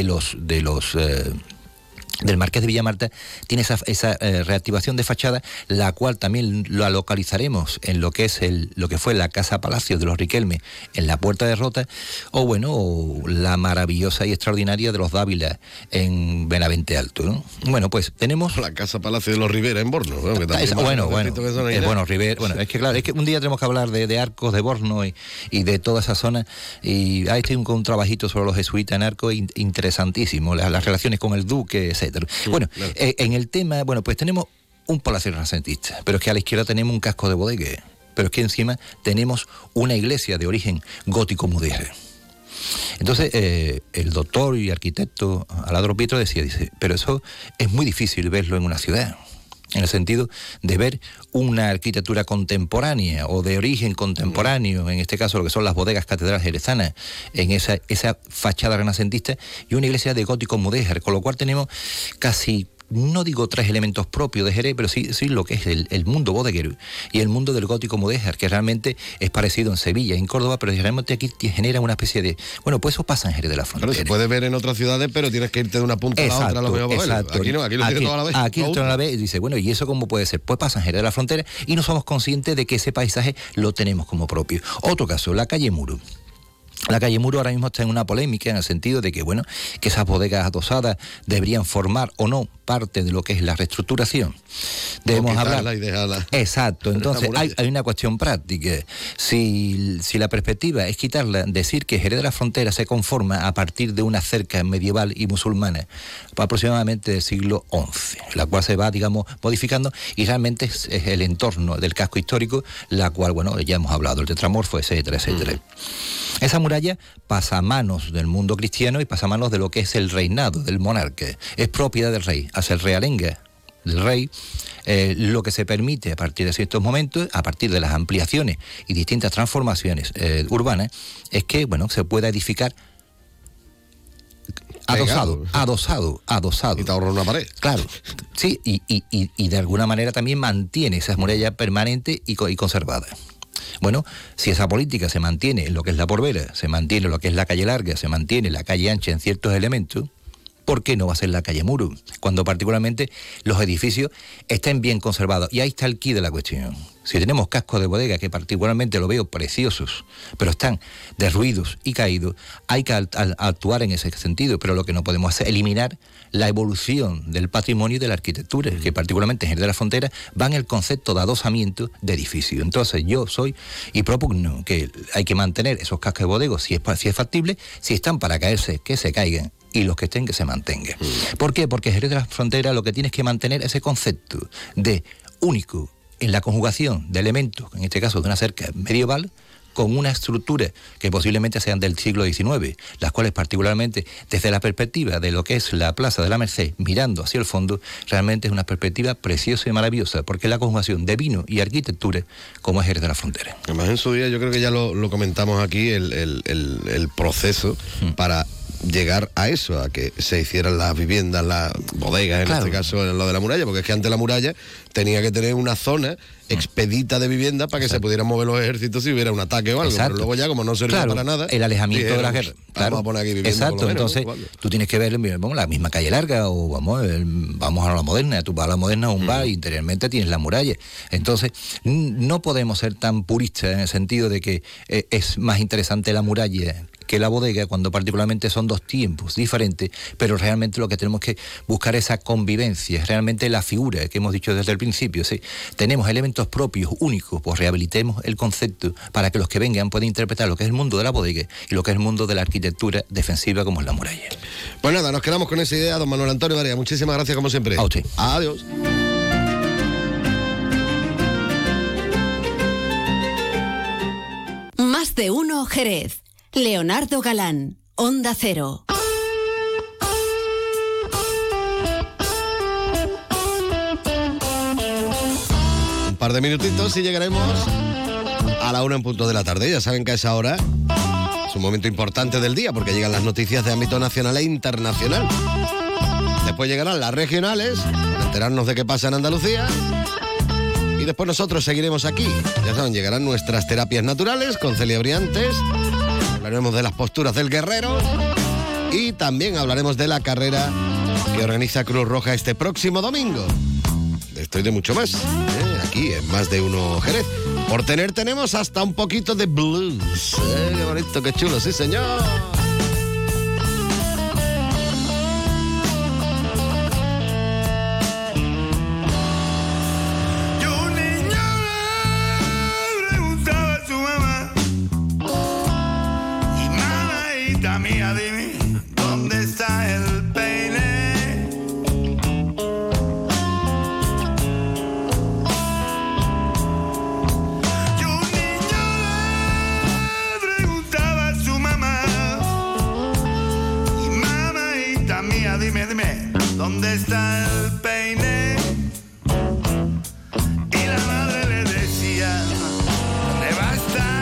Marqués de Villamarta tiene esa reactivación de fachada, la cual también la localizaremos en lo que es lo que fue la Casa Palacio de los Riquelme en la Puerta de Rota, o la maravillosa y extraordinaria de los Dávila en Benavente Alto, ¿no? Bueno, pues tenemos la Casa Palacio de los Rivera en Borno, ¿no? Que Rivera, es que claro, es que un día tenemos que hablar de Arcos, de Borno y de toda esa zona, y hay un trabajito sobre los jesuitas en Arcos interesantísimo, las relaciones con el duque, etc. Bueno, claro. En el tema, pues tenemos un palacio renacentista, pero es que a la izquierda tenemos un casco de bodega, pero es que encima tenemos una iglesia de origen gótico mudéjar. Entonces, el doctor y arquitecto Aladro Prieto dice, pero eso es muy difícil verlo en una ciudad, en el sentido de ver una arquitectura contemporánea o de origen contemporáneo, en este caso lo que son las bodegas catedrales jerezanas, en esa fachada renacentista, y una iglesia de gótico mudéjar, con lo cual tenemos casi, no digo 3 elementos propios de Jerez, pero sí lo que es el mundo bodeguero y el mundo del gótico mudéjar, que realmente es parecido en Sevilla y en Córdoba, pero realmente aquí genera una especie de... Bueno, pues eso pasa en Jerez de la Frontera. Claro, se puede ver en otras ciudades, pero tienes que irte de una punta a la otra. Exacto. Aquí no, aquí lo tiene toda la vez. Aquí lo tiene a la vez y dice, bueno, ¿y eso cómo puede ser? Pues pasa en Jerez de la Frontera y no somos conscientes de que ese paisaje lo tenemos como propio. Otro caso, la calle Muro. La calle Muro ahora mismo está en una polémica en el sentido de que, bueno, que esas bodegas adosadas deberían formar o no parte de lo que es la reestructuración. Debemos hablar. Y dejarla. Exacto. Entonces hay una cuestión práctica. Si la perspectiva es quitarla, decir que Jerez de la Frontera se conforma a partir de una cerca medieval y musulmana aproximadamente del siglo XI, la cual se va, digamos, modificando, y realmente es el entorno del casco histórico, la cual, bueno, ya hemos hablado, el tetramorfo, etcétera, etcétera. Esa muralla pasa a manos del mundo cristiano y pasa a manos de lo que es el reinado del monarca. Es propiedad del rey, hace el realenga del rey. Lo que se permite a partir de ciertos momentos, a partir de las ampliaciones y distintas transformaciones urbanas, es que, bueno, se pueda edificar adosado. Y te ahorra una pared. Claro, sí, y de alguna manera también mantiene esas murallas permanentes y conservadas. Bueno, si esa política se mantiene en lo que es la Porvera, se mantiene en lo que es la calle Larga, se mantiene la calle Ancha en ciertos elementos, ¿por qué no va a ser la calle Muro? Cuando particularmente los edificios estén bien conservados. Y ahí está el quid de la cuestión. Si tenemos cascos de bodega, que particularmente lo veo preciosos, pero están derruidos y caídos, hay que actuar en ese sentido. Pero lo que no podemos hacer es eliminar la evolución del patrimonio y de la arquitectura, que particularmente en Jerez de la Frontera va en el concepto de adosamiento de edificios. Entonces yo soy y propugno que hay que mantener esos cascos de bodega si es factible, si están para caerse, que se caigan, y los que estén, que se mantengan. ¿Por qué? Porque Jerez de la Frontera lo que tiene es que mantener ese concepto de único en la conjugación de elementos, en este caso de una cerca medieval, con una estructura que posiblemente sean del siglo XIX, las cuales particularmente desde la perspectiva de lo que es la Plaza de la Merced, mirando hacia el fondo, realmente es una perspectiva preciosa y maravillosa, porque es la conjugación de vino y arquitectura como es Jerez de la Frontera. Además, en su día yo creo que ya lo comentamos aquí, el proceso para llegar a eso, a que se hicieran las viviendas, las bodegas, en este caso en lo de la muralla, porque es que antes la muralla tenía que tener una zona expedita de vivienda para que se pudieran mover los ejércitos si hubiera un ataque o algo. Pero luego ya, como no servía para nada, el alejamiento de la guerra. Vamos a poner aquí vivienda. Exacto, entonces tú tienes que ver la misma calle Larga o vamos a la Moderna. Tú vas a la Moderna, un bar, y interiormente tienes la muralla. Entonces no podemos ser tan puristas en el sentido de que es más interesante la muralla que la bodega, cuando particularmente son dos tiempos diferentes, pero realmente lo que tenemos que buscar es esa convivencia, realmente la figura que hemos dicho desde el principio. ¿Sí? Tenemos elementos propios, únicos, pues rehabilitemos el concepto para que los que vengan puedan interpretar lo que es el mundo de la bodega y lo que es el mundo de la arquitectura defensiva como es la muralla. Pues nada, nos quedamos con esa idea, don Manuel Antonio Barea. Muchísimas gracias como siempre. A usted. Adiós. Más de uno Jerez. Leonardo Galán, Onda Cero. Un par de minutitos y llegaremos a la 1 en punto de la tarde. Ya saben que a esa hora es un momento importante del día porque llegan las noticias de ámbito nacional e internacional. Después llegarán las regionales para enterarnos de qué pasa en Andalucía. Y después nosotros seguiremos aquí. Ya saben, llegarán nuestras terapias naturales con Celia Briantes. Hablaremos de las posturas del guerrero y también hablaremos de la carrera que organiza Cruz Roja este próximo domingo. De esto y de mucho más, aquí en Más de Uno Jerez. Por tener tenemos hasta un poquito de blues. Qué bonito, qué chulo, sí señor. Mía, dime, ¿dónde está el peine? Y un niño le preguntaba a su mamá, y mamaita mía, dime, ¿dónde está el peine? Y la madre le decía, ¿dónde va a estar?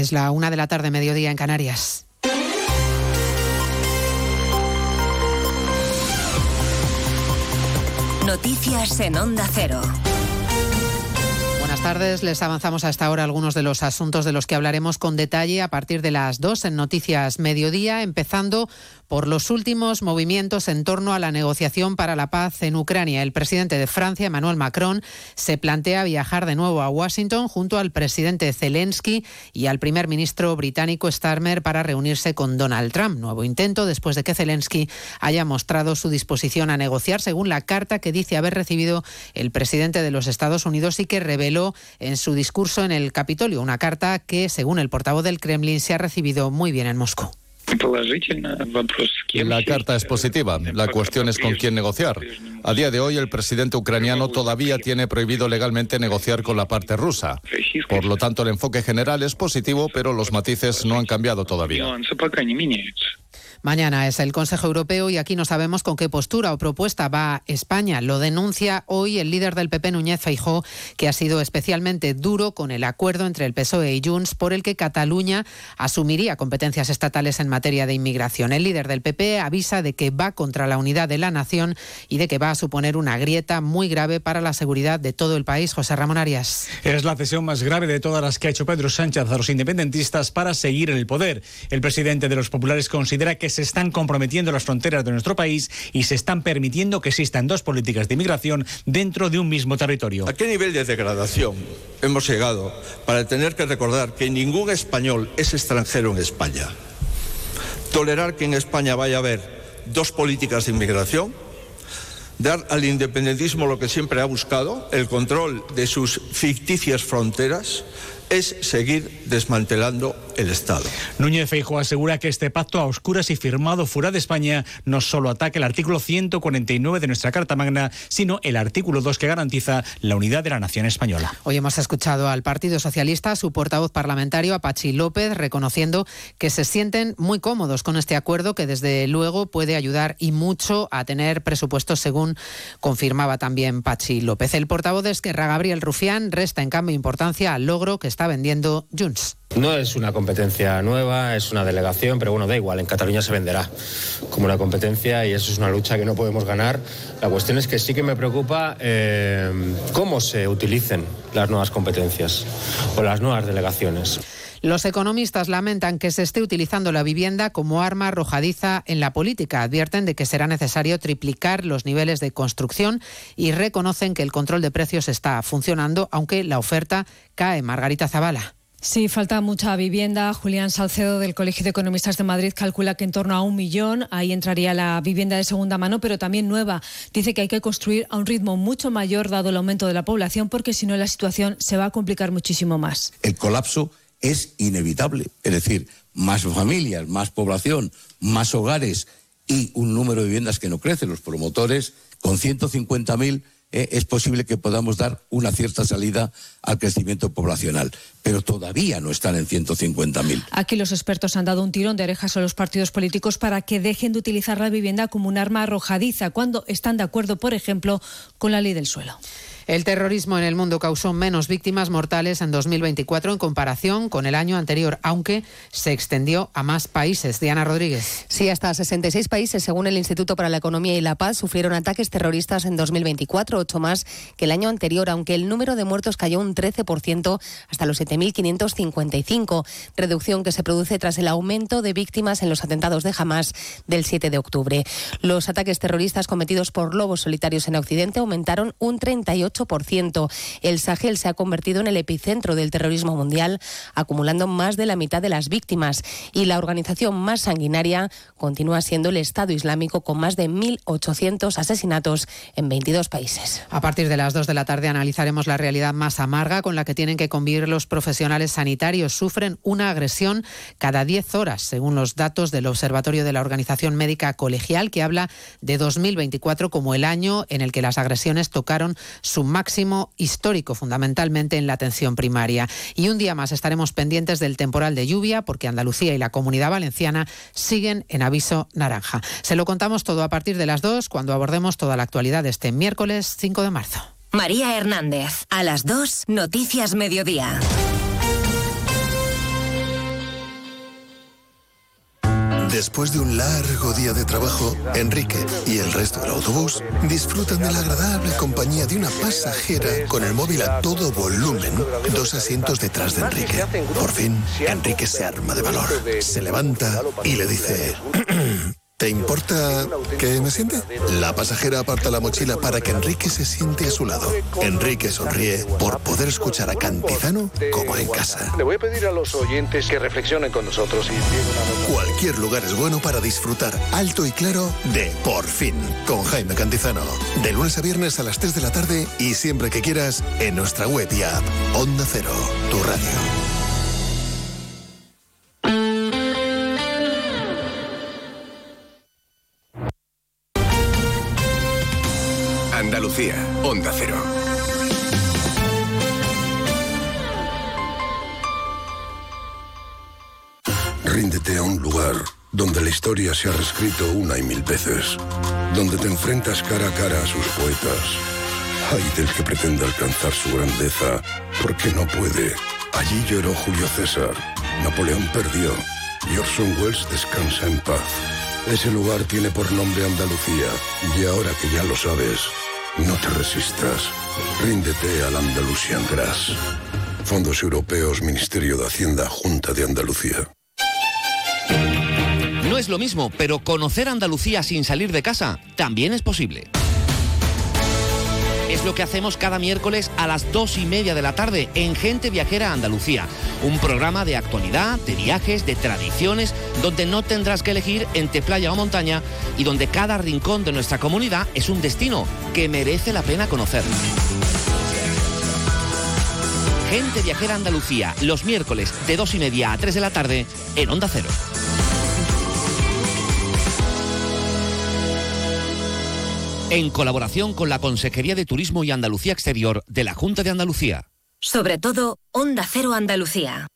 Es la 1:00 p.m, mediodía en Canarias. Noticias en Onda Cero. Buenas tardes, les avanzamos a esta hora algunos de los asuntos de los que hablaremos con detalle a partir de las 2 en Noticias Mediodía, empezando por los últimos movimientos en torno a la negociación para la paz en Ucrania. El presidente de Francia, Emmanuel Macron, se plantea viajar de nuevo a Washington junto al presidente Zelensky y al primer ministro británico Starmer para reunirse con Donald Trump. Nuevo intento después de que Zelensky haya mostrado su disposición a negociar, según la carta que dice haber recibido el presidente de los Estados Unidos y que reveló en su discurso en el Capitolio. Una carta que, según el portavoz del Kremlin, se ha recibido muy bien en Moscú. La carta es positiva. La cuestión es con quién negociar. A día de hoy, el presidente ucraniano todavía tiene prohibido legalmente negociar con la parte rusa. Por lo tanto, el enfoque general es positivo, pero los matices no han cambiado todavía. Mañana es el Consejo Europeo y aquí no sabemos con qué postura o propuesta va España. Lo denuncia hoy el líder del PP, Núñez Feijóo, que ha sido especialmente duro con el acuerdo entre el PSOE y Junts por el que Cataluña asumiría competencias estatales en materia de inmigración. El líder del PP avisa de que va contra la unidad de la nación y de que va a suponer una grieta muy grave para la seguridad de todo el país. José Ramón Arias. Es la cesión más grave de todas las que ha hecho Pedro Sánchez a los independentistas para seguir en el poder. El presidente de los populares considera que se están comprometiendo las fronteras de nuestro país y se están permitiendo que existan dos políticas de inmigración dentro de un mismo territorio. ¿A qué nivel de degradación hemos llegado para tener que recordar que ningún español es extranjero en España? Tolerar que en España vaya a haber dos políticas de inmigración, dar al independentismo lo que siempre ha buscado, el control de sus ficticias fronteras, es seguir desmantelando el Estado. Núñez Feijóo asegura que este pacto a oscuras y firmado fuera de España no solo ataca el artículo 149 de nuestra Carta Magna, sino el artículo 2 que garantiza la unidad de la nación española. Hoy hemos escuchado al Partido Socialista, su portavoz parlamentario, a Patxi López, reconociendo que se sienten muy cómodos con este acuerdo que desde luego puede ayudar y mucho a tener presupuestos, según confirmaba también Patxi López. El portavoz de Esquerra, Gabriel Rufián, resta en cambio importancia al logro que está vendiendo Junts. No es una competencia nueva, es una delegación, pero bueno, da igual, en Cataluña se venderá como una competencia y eso es una lucha que no podemos ganar. La cuestión es que sí que me preocupa cómo se utilicen las nuevas competencias o las nuevas delegaciones. Los economistas lamentan que se esté utilizando la vivienda como arma arrojadiza en la política. Advierten de que será necesario triplicar los niveles de construcción y reconocen que el control de precios está funcionando, aunque la oferta cae. Margarita Zavala. Sí, falta mucha vivienda. Julián Salcedo, del Colegio de Economistas de Madrid, calcula que en torno a 1 millón. Ahí entraría la vivienda de segunda mano, pero también nueva. Dice que hay que construir a un ritmo mucho mayor dado el aumento de la población, porque si no la situación se va a complicar muchísimo más. El colapso es inevitable, es decir, más familias, más población, más hogares y un número de viviendas que no crece. Los promotores, con 150.000, es posible que podamos dar una cierta salida al crecimiento poblacional, pero todavía no están en 150.000. Aquí los expertos han dado un tirón de orejas a los partidos políticos para que dejen de utilizar la vivienda como un arma arrojadiza cuando están de acuerdo, por ejemplo, con la ley del suelo. El terrorismo en el mundo causó menos víctimas mortales en 2024 en comparación con el año anterior, aunque se extendió a más países. Diana Rodríguez. Sí, hasta 66 países, según el Instituto para la Economía y la Paz, sufrieron ataques terroristas en 2024, 8 más que el año anterior, aunque el número de muertos cayó un 13% hasta los 7.555, reducción que se produce tras el aumento de víctimas en los atentados de Hamás del 7 de octubre. Los ataques terroristas cometidos por lobos solitarios en Occidente aumentaron un 38%. El Sahel se ha convertido en el epicentro del terrorismo mundial, acumulando más de la mitad de las víctimas. Y la organización más sanguinaria continúa siendo el Estado Islámico, con más de 1.800 asesinatos en 22 países. A partir de las 2 de la tarde analizaremos la realidad más amarga con la que tienen que convivir los profesionales sanitarios. Sufren una agresión cada 10 horas, según los datos del Observatorio de la Organización Médica Colegial, que habla de 2024 como el año en el que las agresiones tocaron su máximo histórico, fundamentalmente en la atención primaria. Y un día más estaremos pendientes del temporal de lluvia, porque Andalucía y la Comunidad Valenciana siguen en aviso naranja. Se lo contamos todo a partir de las 2, cuando abordemos toda la actualidad de este miércoles 5 de marzo. María Hernández, a las 2, Noticias Mediodía. Después de un largo día de trabajo, Enrique y el resto del autobús disfrutan de la agradable compañía de una pasajera con el móvil a todo volumen, 2 asientos detrás de Enrique. Por fin, Enrique se arma de valor, se levanta y le dice... ¿Te importa que me siente? La pasajera aparta la mochila para que Enrique se siente a su lado. Enrique sonríe por poder escuchar a Cantizano como en casa. Le voy a pedir a los oyentes que reflexionen con nosotros. Cualquier lugar es bueno para disfrutar alto y claro de Por Fin, con Jaime Cantizano. De lunes a viernes a las 3 de la tarde y siempre que quieras en nuestra web y app. Onda Cero, tu radio. Andalucía, Onda Cero. Ríndete a un lugar donde la historia se ha reescrito una y mil veces, donde te enfrentas cara a cara a sus poetas. Ay del que pretenda alcanzar su grandeza, porque no puede. Allí lloró Julio César, Napoleón perdió y Orson Welles descansa en paz. Ese lugar tiene por nombre Andalucía, y ahora que ya lo sabes, no te resistas. Ríndete al Andalusian Grass. Fondos Europeos, Ministerio de Hacienda, Junta de Andalucía. No es lo mismo, pero conocer Andalucía sin salir de casa también es posible. Es lo que hacemos cada miércoles a las 2:30 de la tarde en Gente Viajera Andalucía. Un programa de actualidad, de viajes, de tradiciones, donde no tendrás que elegir entre playa o montaña y donde cada rincón de nuestra comunidad es un destino que merece la pena conocer. Gente Viajera Andalucía, los miércoles de 2:30 a 3 de la tarde en Onda Cero. En colaboración con la Consejería de Turismo y Andalucía Exterior de la Junta de Andalucía. Sobre todo, Onda Cero Andalucía.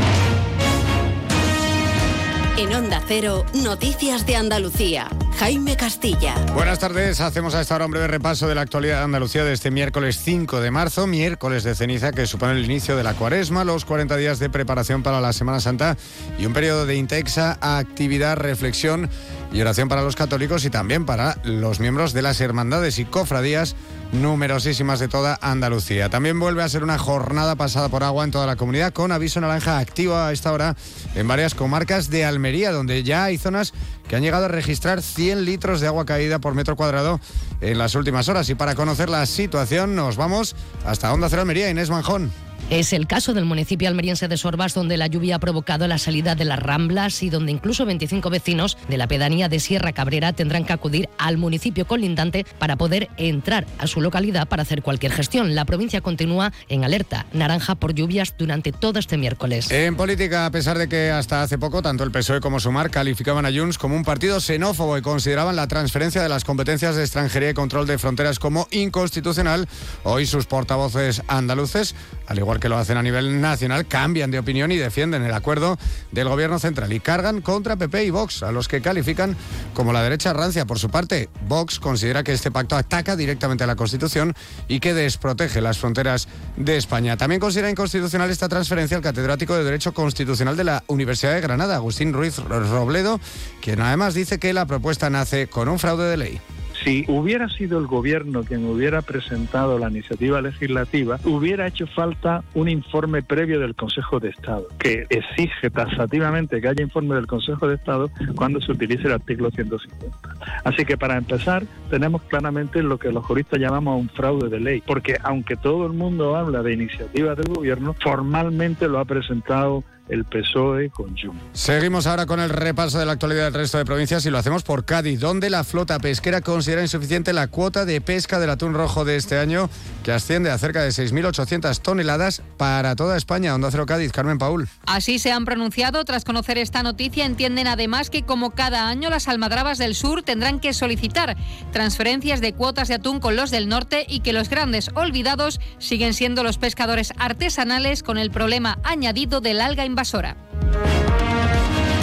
En Onda Cero, Noticias de Andalucía. Jaime Castilla. Buenas tardes, hacemos a esta hora un breve repaso de la actualidad de Andalucía de este miércoles 5 de marzo, miércoles de ceniza que supone el inicio de la Cuaresma, los 40 días de preparación para la Semana Santa y un periodo de intensa actividad, reflexión y oración para los católicos y también para los miembros de las hermandades y cofradías numerosísimas de toda Andalucía. También vuelve a ser una jornada pasada por agua en toda la comunidad, con aviso naranja activo a esta hora en varias comarcas de Almería, donde ya hay zonas que han llegado a registrar 100 litros de agua caída por metro cuadrado en las últimas horas. Y para conocer la situación nos vamos hasta Onda Cero Almería. Inés Manjón. Es el caso del municipio almeriense de Sorbas, donde la lluvia ha provocado la salida de las Ramblas y donde incluso 25 vecinos de la pedanía de Sierra Cabrera tendrán que acudir al municipio colindante para poder entrar a su localidad para hacer cualquier gestión. La provincia continúa en alerta naranja por lluvias durante todo este miércoles. En política, a pesar de que hasta hace poco tanto el PSOE como Sumar calificaban a Junts como un partido xenófobo y consideraban la transferencia de las competencias de extranjería y control de fronteras como inconstitucional, hoy sus portavoces andaluces, al igual que lo hacen a nivel nacional, cambian de opinión y defienden el acuerdo del gobierno central y cargan contra PP y Vox, a los que califican como la derecha rancia. Por su parte, Vox considera que este pacto ataca directamente a la Constitución y que desprotege las fronteras de España. También considera inconstitucional esta transferencia el catedrático de Derecho Constitucional de la Universidad de Granada, Agustín Ruiz Robledo, quien además dice que la propuesta nace con un fraude de ley. Si hubiera sido el gobierno quien hubiera presentado la iniciativa legislativa, hubiera hecho falta un informe previo del Consejo de Estado, que exige taxativamente que haya informe del Consejo de Estado cuando se utilice el artículo 150. Así que para empezar, tenemos claramente lo que los juristas llamamos un fraude de ley, porque aunque todo el mundo habla de iniciativas del gobierno, formalmente lo ha presentado el PSOE con Junts. Seguimos ahora con el repaso de la actualidad del resto de provincias y lo hacemos por Cádiz, donde la flota pesquera considera insuficiente la cuota de pesca del atún rojo de este año, que asciende a cerca de 6.800 toneladas para toda España. Onda Cero Cádiz, Carmen Paul. Así se han pronunciado tras conocer esta noticia. Entienden además que, como cada año, las almadrabas del sur tendrán que solicitar transferencias de cuotas de atún con los del norte y que los grandes olvidados siguen siendo los pescadores artesanales, con el problema añadido del alga invasora.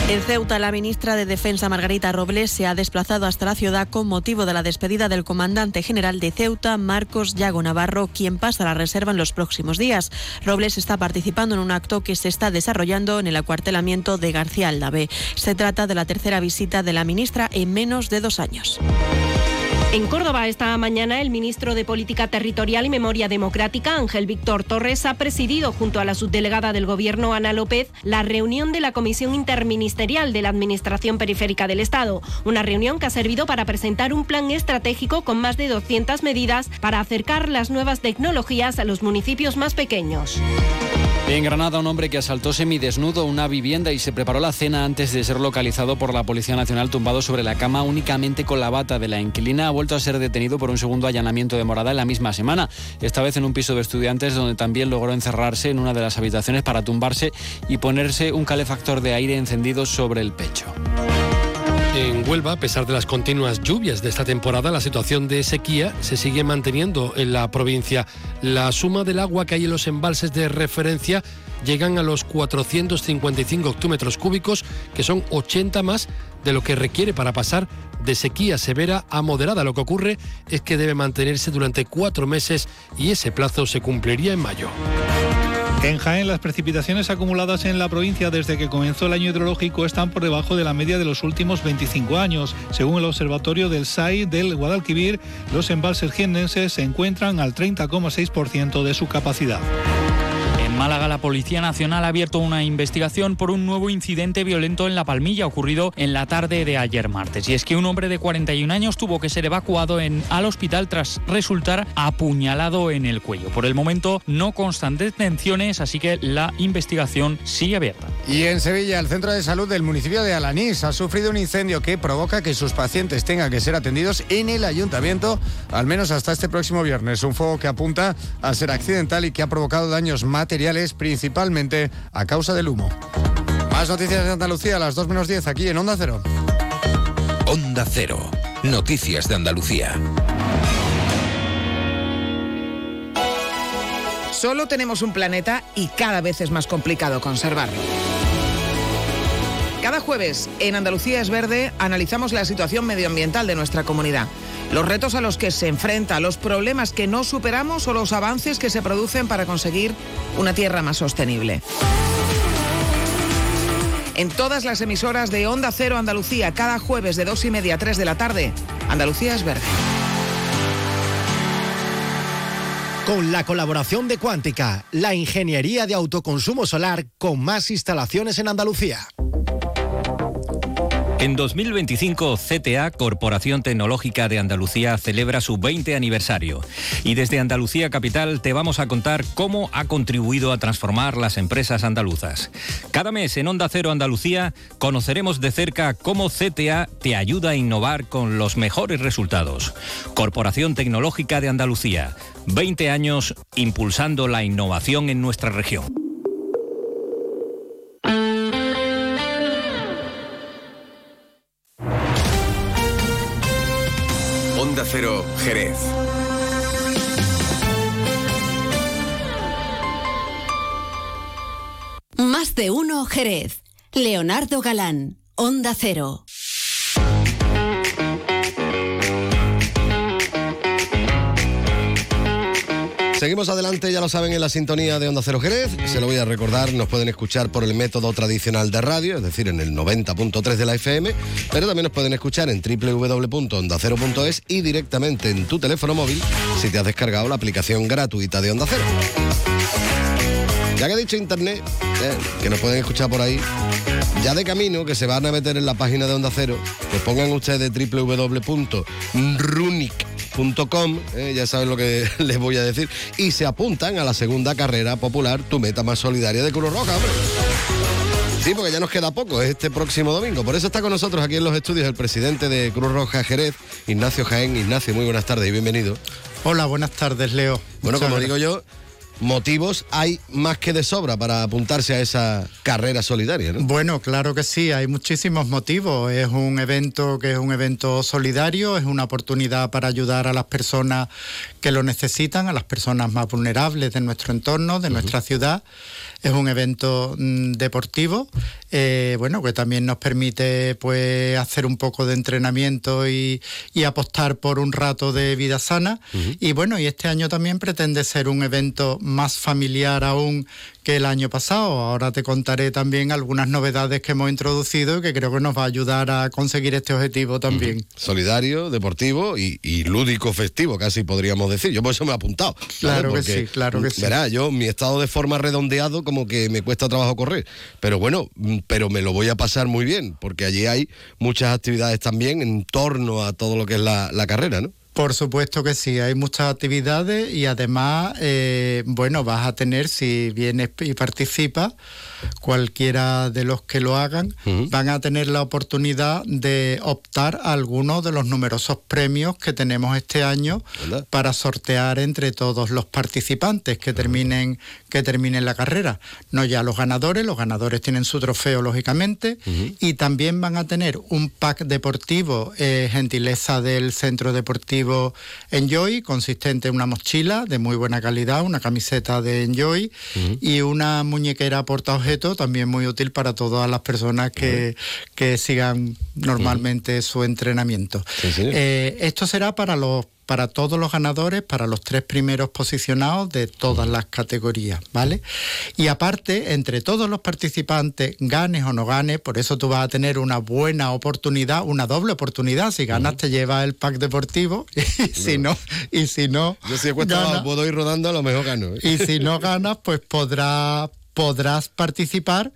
En Ceuta, la ministra de Defensa, Margarita Robles, se ha desplazado hasta la ciudad con motivo de la despedida del comandante general de Ceuta, Marcos Yago Navarro, quien pasa a la reserva en los próximos días. Robles está participando en un acto que se está desarrollando en el acuartelamiento de García Aldabé. Se trata de la tercera visita de la ministra en menos de 2 años. En Córdoba, esta mañana, el ministro de Política Territorial y Memoria Democrática, Ángel Víctor Torres, ha presidido, junto a la subdelegada del Gobierno, Ana López, la reunión de la Comisión Interministerial de la Administración Periférica del Estado. Una reunión que ha servido para presentar un plan estratégico con más de 200 medidas para acercar las nuevas tecnologías a los municipios más pequeños. En Granada, un hombre que asaltó semidesnudo una vivienda y se preparó la cena antes de ser localizado por la Policía Nacional tumbado sobre la cama únicamente con la bata de la inquilina ha vuelto a ser detenido por un segundo allanamiento de morada en la misma semana, esta vez en un piso de estudiantes donde también logró encerrarse en una de las habitaciones para tumbarse y ponerse un calefactor de aire encendido sobre el pecho. En Huelva, a pesar de las continuas lluvias de esta temporada, la situación de sequía se sigue manteniendo en la provincia. La suma del agua que hay en los embalses de referencia llegan a los 455 hectómetros cúbicos, que son 80 más de lo que requiere para pasar de sequía severa a moderada. Lo que ocurre es que debe mantenerse durante 4 meses y ese plazo se cumpliría en mayo. En Jaén, las precipitaciones acumuladas en la provincia desde que comenzó el año hidrológico están por debajo de la media de los últimos 25 años. Según el observatorio del SAI del Guadalquivir, los embalses jiennenses se encuentran al 30,6% de su capacidad. En Málaga, la Policía Nacional ha abierto una investigación por un nuevo incidente violento en La Palmilla ocurrido en la tarde de ayer martes. Y es que un hombre de 41 años tuvo que ser evacuado al hospital tras resultar apuñalado en el cuello. Por el momento no constan detenciones, así que la investigación sigue abierta. Y en Sevilla, el centro de salud del municipio de Alanís ha sufrido un incendio que provoca que sus pacientes tengan que ser atendidos en el ayuntamiento, al menos hasta este próximo viernes. Un fuego que apunta a ser accidental y que ha provocado daños materiales, principalmente a causa del humo. Más noticias de Andalucía a las 2:10 aquí en Onda Cero. Onda Cero. Noticias de Andalucía. Solo tenemos un planeta y cada vez es más complicado conservarlo. Cada jueves en Andalucía es Verde analizamos la situación medioambiental de nuestra comunidad, los retos a los que se enfrenta, los problemas que no superamos o los avances que se producen para conseguir una tierra más sostenible. En todas las emisoras de Onda Cero Andalucía, cada jueves de 2:30 a 3 de la tarde, Andalucía es Verde. Con la colaboración de Cuántica, la ingeniería de autoconsumo solar con más instalaciones en Andalucía. En 2025, CTA, Corporación Tecnológica de Andalucía, celebra su 20 aniversario. Y desde Andalucía Capital te vamos a contar cómo ha contribuido a transformar las empresas andaluzas. Cada mes en Onda Cero Andalucía conoceremos de cerca cómo CTA te ayuda a innovar con los mejores resultados. Corporación Tecnológica de Andalucía, 20 años impulsando la innovación en nuestra región. Onda Cero, Jerez. Más de uno, Jerez. Leonardo Galán, Onda Cero. Seguimos adelante, ya lo saben, en la sintonía de Onda Cero Jerez. Se lo voy a recordar, nos pueden escuchar por el método tradicional de radio, es decir, en el 90.3 de la FM, pero también nos pueden escuchar en www.ondacero.es y directamente en tu teléfono móvil si te has descargado la aplicación gratuita de Onda Cero. Ya que he dicho internet, que nos pueden escuchar por ahí, ya de camino, que se van a meter en la página de Onda Cero, que pongan ustedes www.runic.com, ya saben lo que les voy a decir, y se apuntan a la segunda carrera popular Tu Meta Más Solidaria de Cruz Roja, hombre. Sí, porque ya nos queda poco, es este próximo domingo. Por eso está con nosotros aquí en los estudios el presidente de Cruz Roja Jerez, Ignacio Jaén. Ignacio, muy buenas tardes y bienvenido. Hola, buenas tardes, Leo. Bueno, como digo yo, motivos hay más que de sobra para apuntarse a esa carrera solidaria, ¿no? Bueno, claro que sí, hay muchísimos motivos. Es un evento que es un evento solidario, es una oportunidad para ayudar a las personas que lo necesitan, a las personas más vulnerables de nuestro entorno, de nuestra ciudad. Es un evento deportivo, bueno, que también nos permite pues hacer un poco de entrenamiento y apostar por un rato de vida sana. Y bueno, y este año también pretende ser un evento más familiar aún que el año pasado. Ahora te contaré también algunas novedades que hemos introducido y que creo que nos va a ayudar a conseguir este objetivo también. Solidario, deportivo y lúdico festivo, casi podríamos decir. Yo por eso me he apuntado. Claro que sí, claro que sí. Verá, yo mi estado de forma redondeado como que me cuesta trabajo correr. Pero bueno, pero me lo voy a pasar muy bien, porque allí hay muchas actividades también en torno a todo lo que es la carrera, ¿no? Por supuesto que sí, hay muchas actividades y además, bueno, vas a tener, si vienes y participas, cualquiera de los que lo hagan, van a tener la oportunidad de optar a algunos de los numerosos premios que tenemos este año para sortear entre todos los participantes que terminen la carrera. No ya los ganadores tienen su trofeo, lógicamente, y también van a tener un pack deportivo, gentileza del Centro Deportivo Enjoy, consistente en una mochila de muy buena calidad, una camiseta de Enjoy y una muñequera portaobjeto, también muy útil para todas las personas que sigan normalmente su entrenamiento. Esto será para todos los ganadores, para los 3 primeros posicionados de todas las categorías, ¿vale? Y aparte, entre todos los participantes, ganes o no ganes, por eso tú vas a tener una buena oportunidad, una doble oportunidad. Si ganas te llevas el pack deportivo y si no... Yo si he cuesta abajo, puedo ir rodando, a lo mejor gano. Y si no ganas, pues podrás participar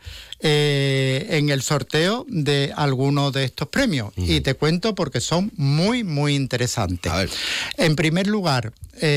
en el sorteo de alguno de estos premios. Y te cuento porque son muy, muy interesantes. En primer lugar,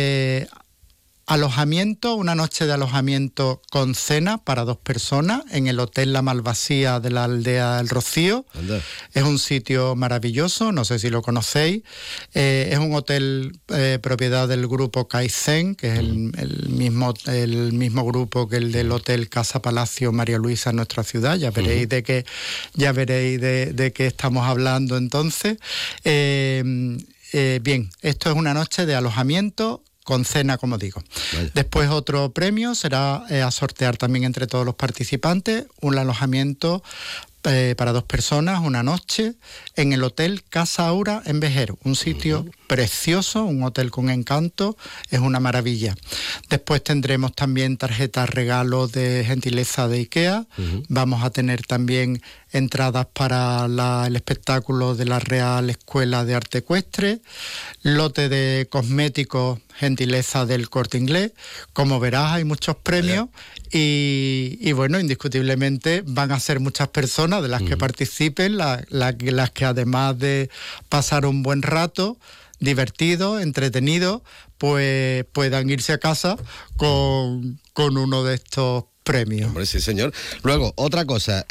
alojamiento, una noche de alojamiento con cena para 2 personas en el Hotel La Malvasía de la Aldea del Rocío. Es un sitio maravilloso, no sé si lo conocéis. Es un hotel propiedad del grupo Kaizen, que es el mismo grupo que el del Hotel Casa Palacio María Luisa en nuestra ciudad. Ya veréis de qué estamos hablando entonces. Bien, esto es una noche de alojamiento con cena, como digo. Después otro premio será a sortear también entre todos los participantes un alojamiento para 2 personas, una noche, en el Hotel Casa Aura en Vejer, un sitio precioso, un hotel con encanto, es una maravilla. Después tendremos también tarjetas regalo de gentileza de IKEA, vamos a tener también entradas para el espectáculo de la Real Escuela de Arte Ecuestre, lote de cosméticos, gentileza del Corte Inglés. Como verás, hay muchos premios y bueno, indiscutiblemente van a ser muchas personas de las que participen, las que además de pasar un buen rato, divertido, entretenido, pues puedan irse a casa con uno de estos premios. Hombre, sí, señor. Luego, otra cosa,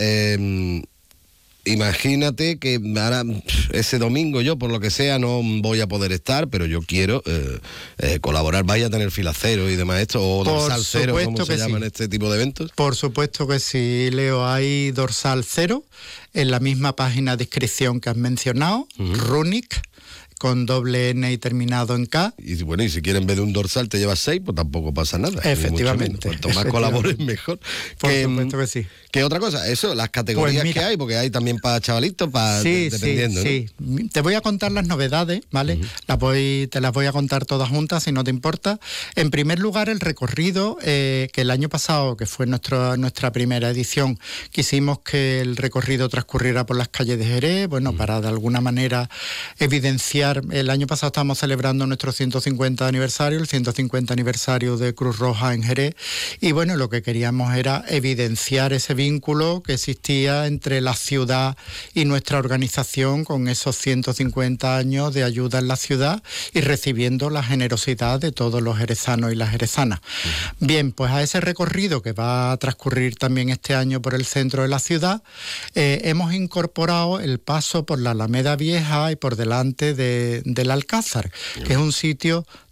imagínate que ahora ese domingo yo, por lo que sea, no voy a poder estar, pero yo quiero colaborar. ¿Vaya a tener fila cero y demás esto? ¿O dorsal cero, como se llaman este tipo de eventos? Por supuesto que sí, Leo. Hay dorsal cero en la misma página de inscripción que has mencionado, Runic, con doble N y terminado en K. Y bueno, y si quieres en vez de un dorsal te llevas 6, pues tampoco pasa nada. Efectivamente. Cuanto más colabores, mejor. Por supuesto que sí. ¿Qué otra cosa? Eso, las categorías que hay, porque hay también para chavalitos, dependiendo, sí. Te voy a contar las novedades, ¿vale? Te las voy a contar todas juntas, si no te importa. En primer lugar, el recorrido, que el año pasado, que fue nuestra primera edición, quisimos que el recorrido transcurriera por las calles de Jerez, bueno, para de alguna manera evidenciar. El año pasado estábamos celebrando nuestro 150 aniversario, el 150 aniversario de Cruz Roja en Jerez, y bueno, lo que queríamos era evidenciar ese vínculo que existía entre la ciudad y nuestra organización con esos 150 años de ayuda en la ciudad y recibiendo la generosidad de todos los jerezanos y las jerezanas. Bien, pues a ese recorrido que va a transcurrir también este año por el centro de la ciudad, hemos incorporado el paso por la Alameda Vieja y por delante del Alcázar, que es un sitio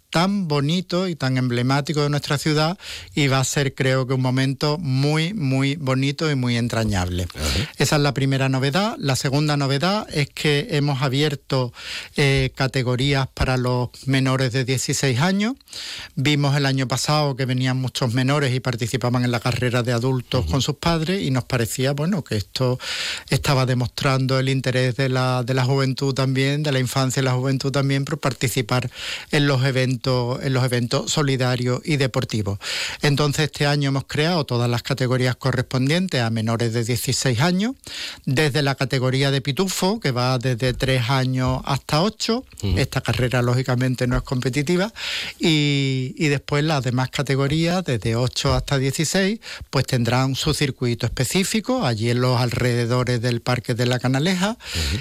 tan bonito y tan emblemático de nuestra ciudad, y va a ser, creo que, un momento muy, muy bonito y muy entrañable. Esa es la primera novedad. La segunda novedad es que hemos abierto categorías para los menores de 16 años. Vimos el año pasado que venían muchos menores y participaban en la carrera de adultos con sus padres, y nos parecía, bueno, que esto estaba demostrando el interés de la juventud también, de la infancia y la juventud también, por participar en los eventos solidarios y deportivos. Entonces, este año hemos creado todas las categorías correspondientes a menores de 16 años, desde la categoría de pitufo, que va desde 3 años hasta 8. Esta carrera, lógicamente, no es competitiva, y después las demás categorías, desde 8 hasta 16, pues tendrán su circuito específico, allí en los alrededores del Parque de la Canaleja,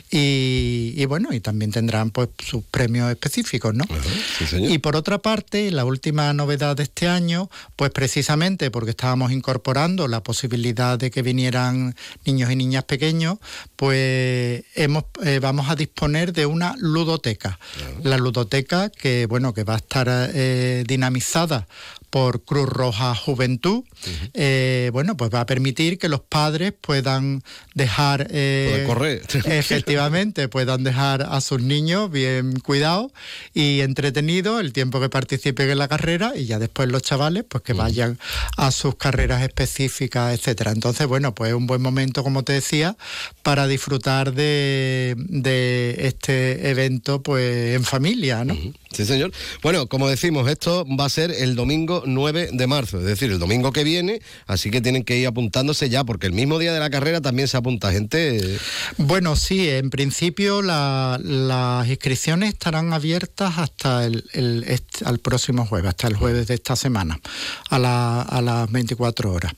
y bueno, y también tendrán pues sus premios específicos, ¿no? Sí, señor. Y por otra parte, la última novedad de este año, pues precisamente porque estábamos incorporando la posibilidad de que vinieran niños y niñas pequeños, pues vamos a disponer de una ludoteca. La ludoteca que va a estar dinamizada por Cruz Roja Juventud, pues va a permitir que los padres puedan dejar... Pueden correr. Efectivamente, puedan dejar a sus niños bien cuidados y entretenidos el tiempo que participen en la carrera, y ya después los chavales pues que vayan a sus carreras específicas, etcétera. Entonces, bueno, pues es un buen momento, como te decía, para disfrutar de este evento pues en familia, ¿no? Sí, señor. Bueno, como decimos, esto va a ser el domingo 9 de marzo, es decir, el domingo que viene, así que tienen que ir apuntándose ya, porque el mismo día de la carrera también se apunta gente. Bueno, sí, en principio las inscripciones estarán abiertas hasta al próximo jueves, hasta el jueves de esta semana, a las 24 horas.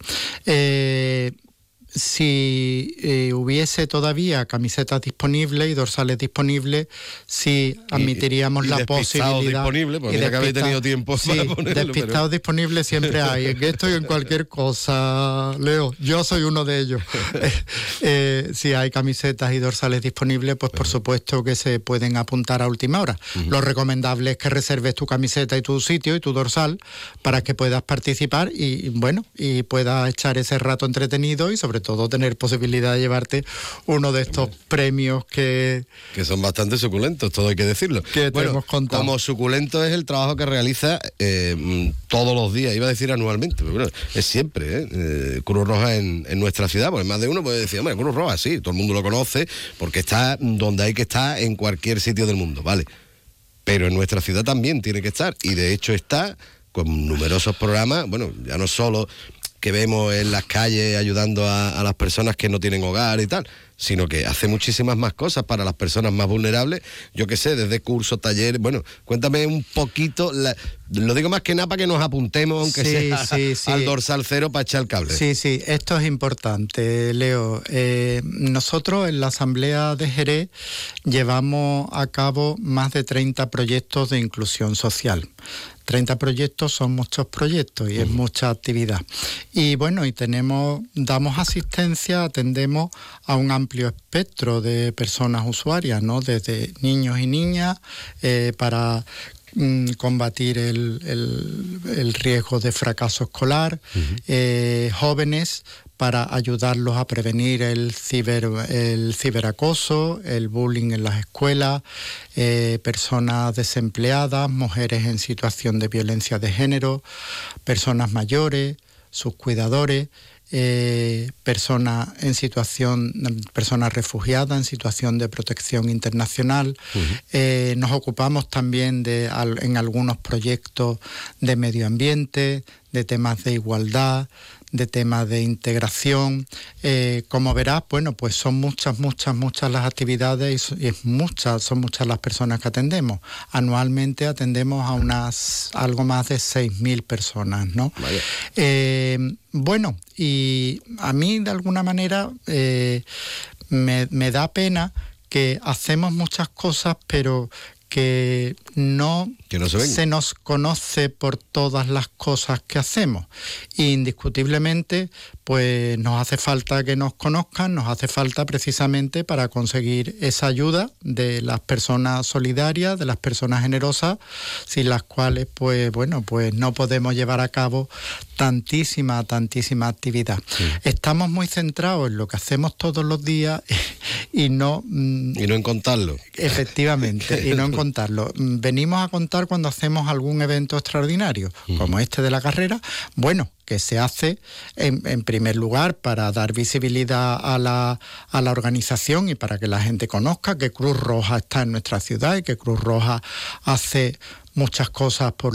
Si hubiese todavía camisetas disponibles y dorsales disponibles, sí admitiríamos la posibilidad. Disponibles, porque mira que habéis tenido tiempo para ponerlo. Despistados disponibles siempre hay. En esto y en cualquier cosa, Leo, yo soy uno de ellos. Si hay camisetas y dorsales disponibles, pues por supuesto que se pueden apuntar a última hora. Lo recomendable es que reserves tu camiseta y tu sitio y tu dorsal para que puedas participar y puedas echar ese rato entretenido, y sobre todo tener posibilidad de llevarte uno de estos premios que son bastante suculentos, todo hay que decirlo. Que te hemos contado. Como suculento es el trabajo que realiza todos los días, iba a decir anualmente, pero bueno, es siempre Cruz Roja en nuestra ciudad, porque más de uno puede decir, hombre, Cruz Roja, sí, todo el mundo lo conoce, porque está donde hay que estar en cualquier sitio del mundo, ¿vale? Pero en nuestra ciudad también tiene que estar, y de hecho está con numerosos programas, bueno, ya no solo que vemos en las calles ayudando a las personas que no tienen hogar y tal, sino que hace muchísimas más cosas para las personas más vulnerables, yo qué sé, desde cursos, talleres. Bueno, cuéntame un poquito, lo digo más que nada para que nos apuntemos, aunque sea al dorsal cero, para echar el cable. Sí, esto es importante, Leo. Nosotros en la Asamblea de Jerez llevamos a cabo más de 30 proyectos de inclusión social. 30 proyectos son muchos proyectos y es mucha actividad. Y bueno, damos asistencia, atendemos a un amplio espectro de personas usuarias, ¿no? Desde niños y niñas para combatir el riesgo de fracaso escolar, jóvenes para ayudarlos a prevenir el ciberacoso, el bullying en las escuelas, personas desempleadas, mujeres en situación de violencia de género, personas mayores, sus cuidadores, personas refugiadas en situación de protección internacional. Nos ocupamos también en algunos proyectos de medio ambiente, de temas de igualdad, de temas de integración. Como verás, bueno, pues son muchas las actividades y son muchas las personas que atendemos. Anualmente atendemos a algo más de 6.000 personas, ¿no? Bueno, y a mí de alguna manera me da pena que hacemos muchas cosas, pero que no se nos conoce por todas las cosas que hacemos. E indiscutiblemente, pues nos hace falta que nos conozcan, nos hace falta precisamente para conseguir esa ayuda de las personas solidarias, de las personas generosas, sin las cuales pues no podemos llevar a cabo tantísima actividad. Sí. Estamos muy centrados en lo que hacemos todos los días y no en contarlo. Efectivamente, y no en contarlo. Venimos a contar cuando hacemos algún evento extraordinario, como este de la carrera, que se hace en primer lugar para dar visibilidad a la organización y para que la gente conozca que Cruz Roja está en nuestra ciudad y que Cruz Roja hace muchas cosas por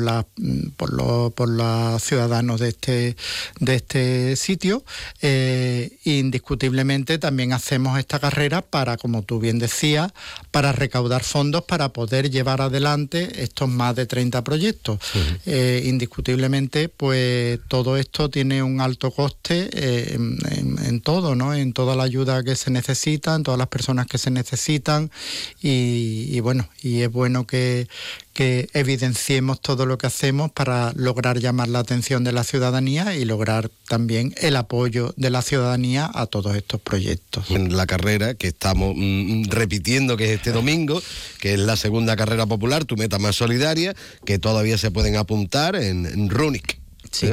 los ciudadanos de este sitio. Indiscutiblemente también hacemos esta carrera para, como tú bien decías, para recaudar fondos para poder llevar adelante estos más de 30 proyectos. Indiscutiblemente, pues todo esto tiene un alto coste en todo, ¿no? En toda la ayuda que se necesita, en todas las personas que se necesitan y es bueno que evidenciemos todo lo que hacemos para lograr llamar la atención de la ciudadanía y lograr también el apoyo de la ciudadanía a todos estos proyectos. En la carrera que estamos repitiendo, que es este domingo, que es la segunda carrera popular, Tu Meta Más Solidaria, que todavía se pueden apuntar en Runic. Sí.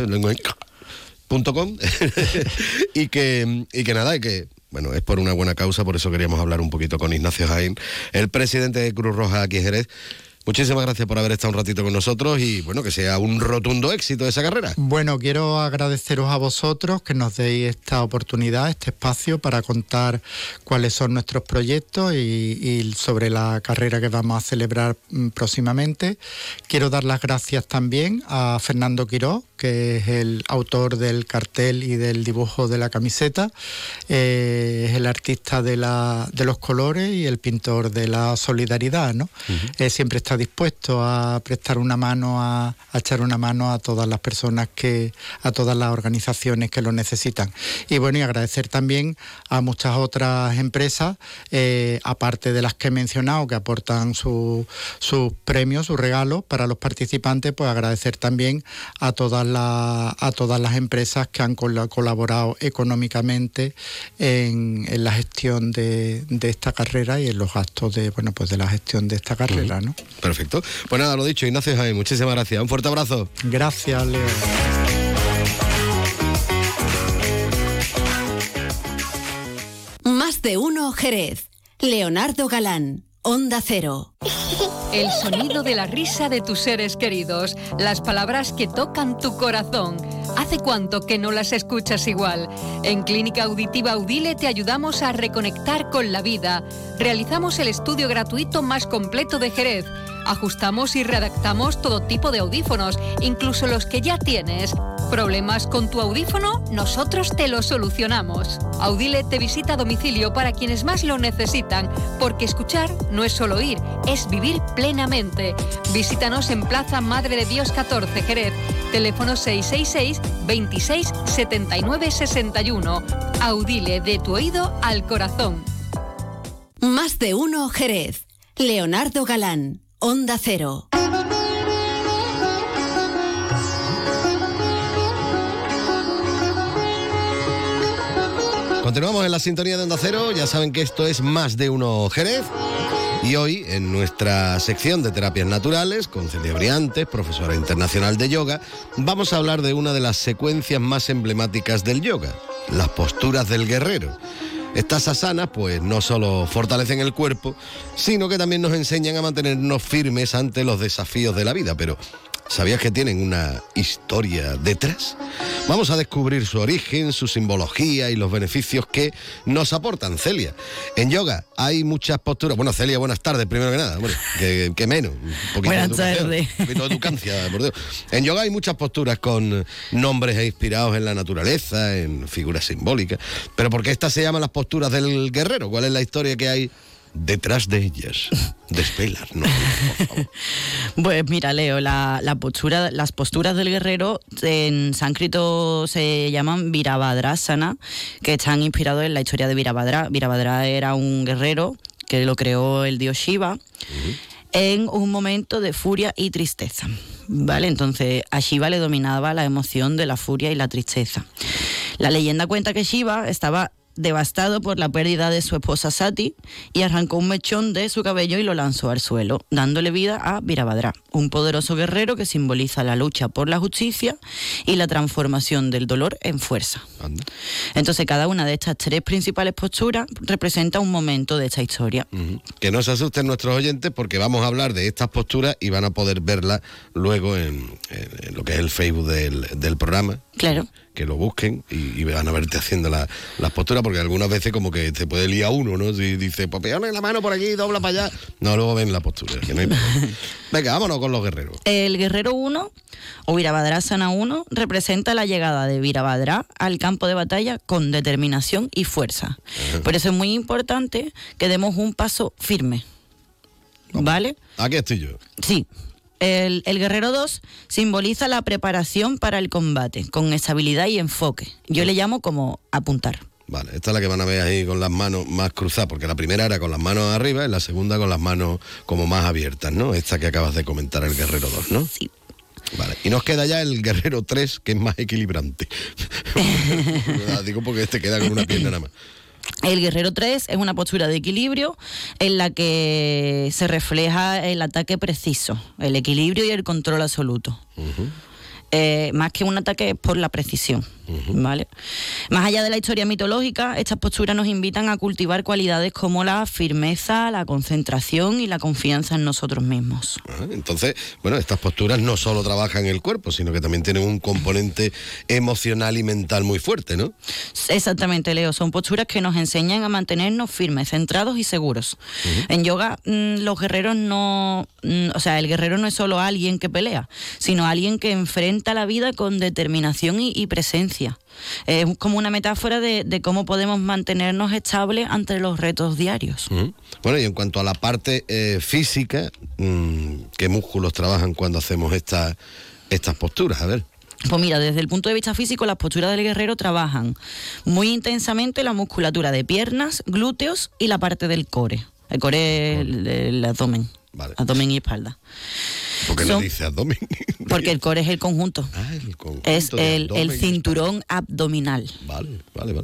.com y que es por una buena causa, por eso queríamos hablar un poquito con Ignacio Jaén, el presidente de Cruz Roja aquí en Jerez. Muchísimas gracias por haber estado un ratito con nosotros y que sea un rotundo éxito esa carrera. Bueno, quiero agradeceros a vosotros que nos deis esta oportunidad, este espacio para contar cuáles son nuestros proyectos y sobre la carrera que vamos a celebrar próximamente. Quiero dar las gracias también a Fernando Quirós, que es el autor del cartel y del dibujo de la camiseta, es el artista de los colores y el pintor de la solidaridad, ¿no? Siempre está dispuesto a prestar una mano, a echar una mano a todas las personas a todas las organizaciones que lo necesitan. Y agradecer también a muchas otras empresas, aparte de las que he mencionado, que aportan sus premios, sus regalos para los participantes, pues agradecer también a todas las empresas que han colaborado económicamente en la gestión de esta carrera y en los gastos de la gestión de esta carrera, ¿no? Perfecto. Pues nada, lo dicho, Ignacio Jaén, muchísimas gracias. Un fuerte abrazo. Gracias, Leo. Más de uno Jerez. Leonardo Galán, Onda Cero. El sonido de la risa de tus seres queridos, las palabras que tocan tu corazón. ¿Hace cuánto que no las escuchas igual? En Clínica Auditiva Audile te ayudamos a reconectar con la vida. Realizamos el estudio gratuito más completo de Jerez. Ajustamos y readaptamos todo tipo de audífonos, incluso los que ya tienes. ¿Problemas con tu audífono? Nosotros te lo solucionamos. Audile te visita a domicilio para quienes más lo necesitan, porque escuchar no es solo oír, es vivir plenamente. Visítanos en Plaza Madre de Dios 14, Jerez. Teléfono 666 26 79 61. Audile, de tu oído al corazón. Más de uno Jerez. Leonardo Galán, Onda Cero. Continuamos en la sintonía de Onda Cero. Ya saben que esto es Más de uno Jerez. Y hoy, en nuestra sección de terapias naturales, con Celia Briantes, profesora internacional de yoga, vamos a hablar de una de las secuencias más emblemáticas del yoga, las posturas del guerrero. Estas asanas, pues, no solo fortalecen el cuerpo, sino que también nos enseñan a mantenernos firmes ante los desafíos de la vida. Pero, ¿sabías que tienen una historia detrás? Vamos a descubrir su origen, su simbología y los beneficios que nos aportan. Celia, en yoga hay muchas posturas. Bueno, Celia, buenas tardes, primero que nada. Bueno, que menos. Un poquito buenas de tardes. Un poquito de educancia, por Dios. En yoga hay muchas posturas con nombres inspirados en la naturaleza, en figuras simbólicas. Pero ¿por qué estas se llaman las posturas del guerrero? ¿Cuál es la historia que hay detrás de ellas? Desvélanos, por favor. Pues mira, Leo, las posturas del guerrero en sánscrito se llaman Virabhadrasana, que están inspirados en la historia de Virabhadra. Virabhadra era un guerrero que lo creó el dios Shiva en un momento de furia y tristeza, ¿vale? Entonces a Shiva le dominaba la emoción de la furia y la tristeza. La leyenda cuenta que Shiva estaba devastado por la pérdida de su esposa Sati y arrancó un mechón de su cabello y lo lanzó al suelo, dándole vida a Virabhadra, un poderoso guerrero que simboliza la lucha por la justicia y la transformación del dolor en fuerza. Anda. Entonces, cada una de estas 3 principales posturas representa un momento de esta historia. Que no se asusten nuestros oyentes, porque vamos a hablar de estas posturas y van a poder verlas luego en lo que es el Facebook del programa. Claro. Que lo busquen y van a verte haciendo las posturas, porque algunas veces como que te puede liar uno, ¿no? Si dice, pues pégale la mano por aquí, dobla para allá. No, luego ven la postura, que no hay problema. Venga, vámonos con los guerreros. El guerrero 1, o Virabhadrasana 1, representa la llegada de Virabhadra al campo de batalla con determinación y fuerza. Por eso es muy importante que demos un paso firme. ¿Vale? Aquí estoy yo. Sí. El guerrero 2 simboliza la preparación para el combate, con estabilidad y enfoque. Yo le llamo como apuntar. Vale, esta es la que van a ver ahí con las manos más cruzadas, porque la primera era con las manos arriba y la segunda con las manos como más abiertas, ¿no? Esta que acabas de comentar, el guerrero 2, ¿no? Sí. Vale, y nos queda ya el guerrero 3, que es más equilibrante. Digo porque este queda con una pierna nada más. El guerrero 3 es una postura de equilibrio en la que se refleja el ataque preciso, el equilibrio y el control absoluto. Más que un ataque es por la precisión, ¿vale? Más allá de la historia mitológica, estas posturas nos invitan a cultivar cualidades como la firmeza, la concentración y la confianza en nosotros mismos. Entonces, bueno, estas posturas no solo trabajan el cuerpo, sino que también tienen un componente emocional y mental muy fuerte, ¿no? Exactamente, Leo. Son posturas que nos enseñan a mantenernos firmes, centrados y seguros. En yoga, los guerreros no... o sea, el guerrero no es solo alguien que pelea, sino alguien que enfrenta la vida con determinación y presencia. Es como una metáfora de cómo podemos mantenernos estables ante los retos diarios. Bueno, y en cuanto a la parte física, ¿qué músculos trabajan cuando hacemos estas posturas? A ver. Pues mira, desde el punto de vista físico, las posturas del guerrero trabajan muy intensamente la musculatura de piernas, glúteos y la parte del core. El core es el abdomen. Vale. Abdomen y espalda. ¿Por qué no dice abdomen? Porque el core es el conjunto. El conjunto es el cinturón abdominal. Vale.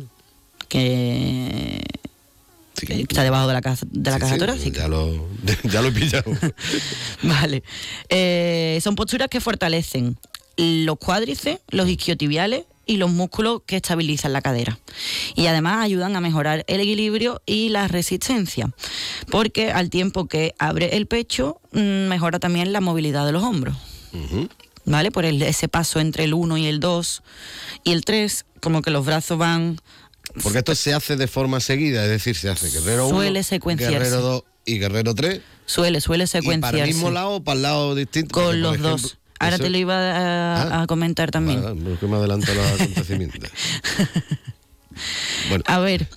Que está debajo de la caja torácica. Ya lo he pillado. Vale. Son posturas que fortalecen los cuádriceps, los isquiotibiales y los músculos que estabilizan la cadera. Y además ayudan a mejorar el equilibrio y la resistencia, porque al tiempo que abre el pecho, mejora también la movilidad de los hombros. ¿Vale? Por ese paso entre el 1 y el 2 y el 3, como que los brazos van... Porque esto se hace de forma seguida, es decir, se hace guerrero 1, guerrero 2 y guerrero 3. Suele secuenciarse. ¿Y para el mismo lado o para el lado distinto? Con porque, los ejemplo, dos. Ahora te lo iba a comentar también. Porque me adelanto los acontecimientos. Bueno. A ver,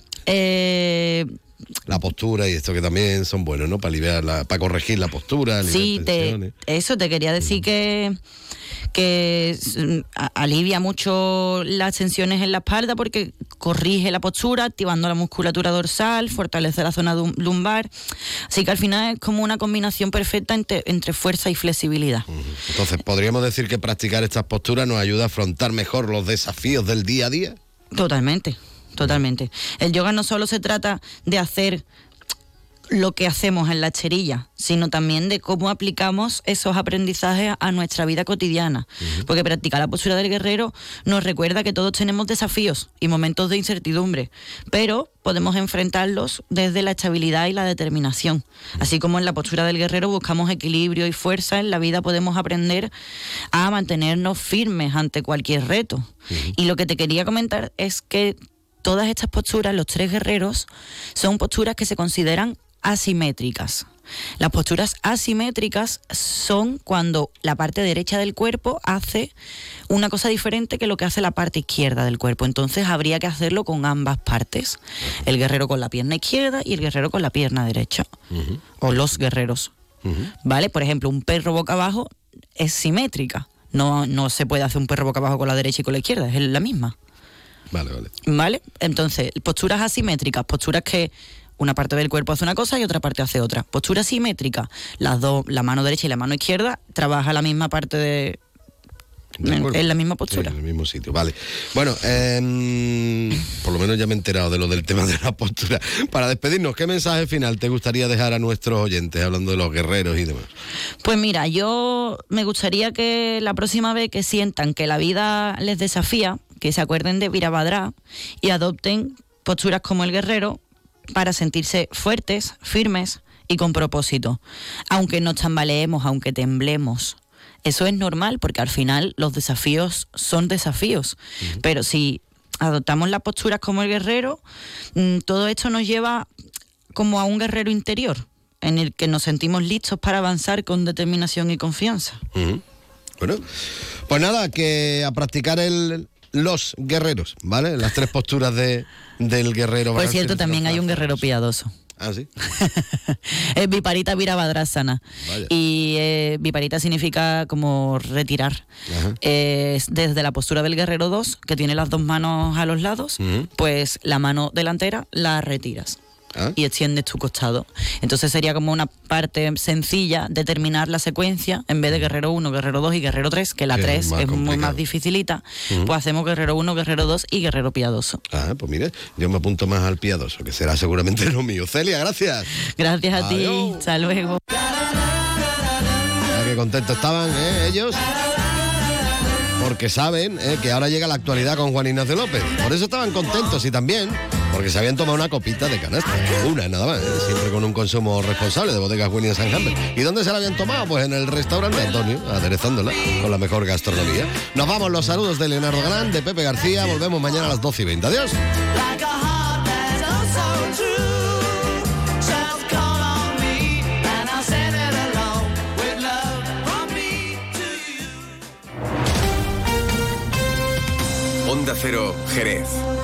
la postura y esto que también son buenos, ¿no? Para aliviar para corregir la postura. Sí, eso te quería decir que alivia mucho las tensiones en la espalda porque corrige la postura, activando la musculatura dorsal, fortalece la zona lumbar. Así que al final es como una combinación perfecta entre fuerza y flexibilidad. Entonces, ¿podríamos decir que practicar estas posturas nos ayuda a afrontar mejor los desafíos del día a día? Totalmente. El yoga no solo se trata de hacer lo que hacemos en la cherilla, sino también de cómo aplicamos esos aprendizajes a nuestra vida cotidiana. Porque practicar la postura del guerrero nos recuerda que todos tenemos desafíos y momentos de incertidumbre, pero podemos enfrentarlos desde la estabilidad y la determinación. Así como en la postura del guerrero buscamos equilibrio y fuerza, en la vida podemos aprender a mantenernos firmes ante cualquier reto. Y lo que te quería comentar es que todas estas posturas, los 3 guerreros, son posturas que se consideran asimétricas. Las posturas asimétricas son cuando la parte derecha del cuerpo hace una cosa diferente que lo que hace la parte izquierda del cuerpo. Entonces habría que hacerlo con ambas partes. El guerrero con la pierna izquierda y el guerrero con la pierna derecha. O los guerreros. ¿Vale? Por ejemplo, un perro boca abajo es simétrica. No se puede hacer un perro boca abajo con la derecha y con la izquierda. Es la misma. Vale. Entonces, posturas asimétricas, posturas que una parte del cuerpo hace una cosa y otra parte hace otra. Postura simétrica, las dos, la mano derecha y la mano izquierda, trabaja la misma parte en la misma postura. Sí, en el mismo sitio, vale. Bueno, por lo menos ya me he enterado de lo del tema de la postura. Para despedirnos, ¿qué mensaje final te gustaría dejar a nuestros oyentes, hablando de los guerreros y demás? Pues mira, yo me gustaría que la próxima vez que sientan que la vida les desafía, que se acuerden de Virabhadra y adopten posturas como el guerrero para sentirse fuertes, firmes y con propósito. Aunque nos tambaleemos, aunque temblemos. Eso es normal porque al final los desafíos son desafíos. Pero si adoptamos las posturas como el guerrero, todo esto nos lleva como a un guerrero interior, en el que nos sentimos listos para avanzar con determinación y confianza. Bueno, pues nada, que a practicar los guerreros, ¿vale? Las 3 posturas del guerrero. Por cierto, también hay un guerrero piadoso. Ah, ¿sí? Es Viparita Virabhadrasana. Y Viparita significa como retirar. Es desde la postura del guerrero 2, que tiene las 2 manos a los lados, pues la mano delantera la retiras. Y extiendes tu costado. Entonces sería como una parte sencilla de terminar la secuencia. En vez de guerrero 1, guerrero 2 y guerrero 3, que la 3 es muy más dificilita, pues hacemos guerrero 1, guerrero 2 y guerrero piadoso. Pues mire, yo me apunto más al piadoso, que será seguramente lo mío. Celia, gracias. Gracias a ti, hasta luego. Qué contentos estaban ellos, porque saben que ahora llega la actualidad con Juan Ignacio López. Por eso estaban contentos, y también porque se habían tomado una copita de canasta, una nada más, siempre con un consumo responsable de Bodegas Williams & Humbert. ¿Y dónde se la habían tomado? Pues en el restaurante Antonio, aderezándola con la mejor gastronomía. Nos vamos, los saludos de Leonardo Galán, de Pepe García. Volvemos mañana a las 12:20. Adiós. Onda Cero, Jerez.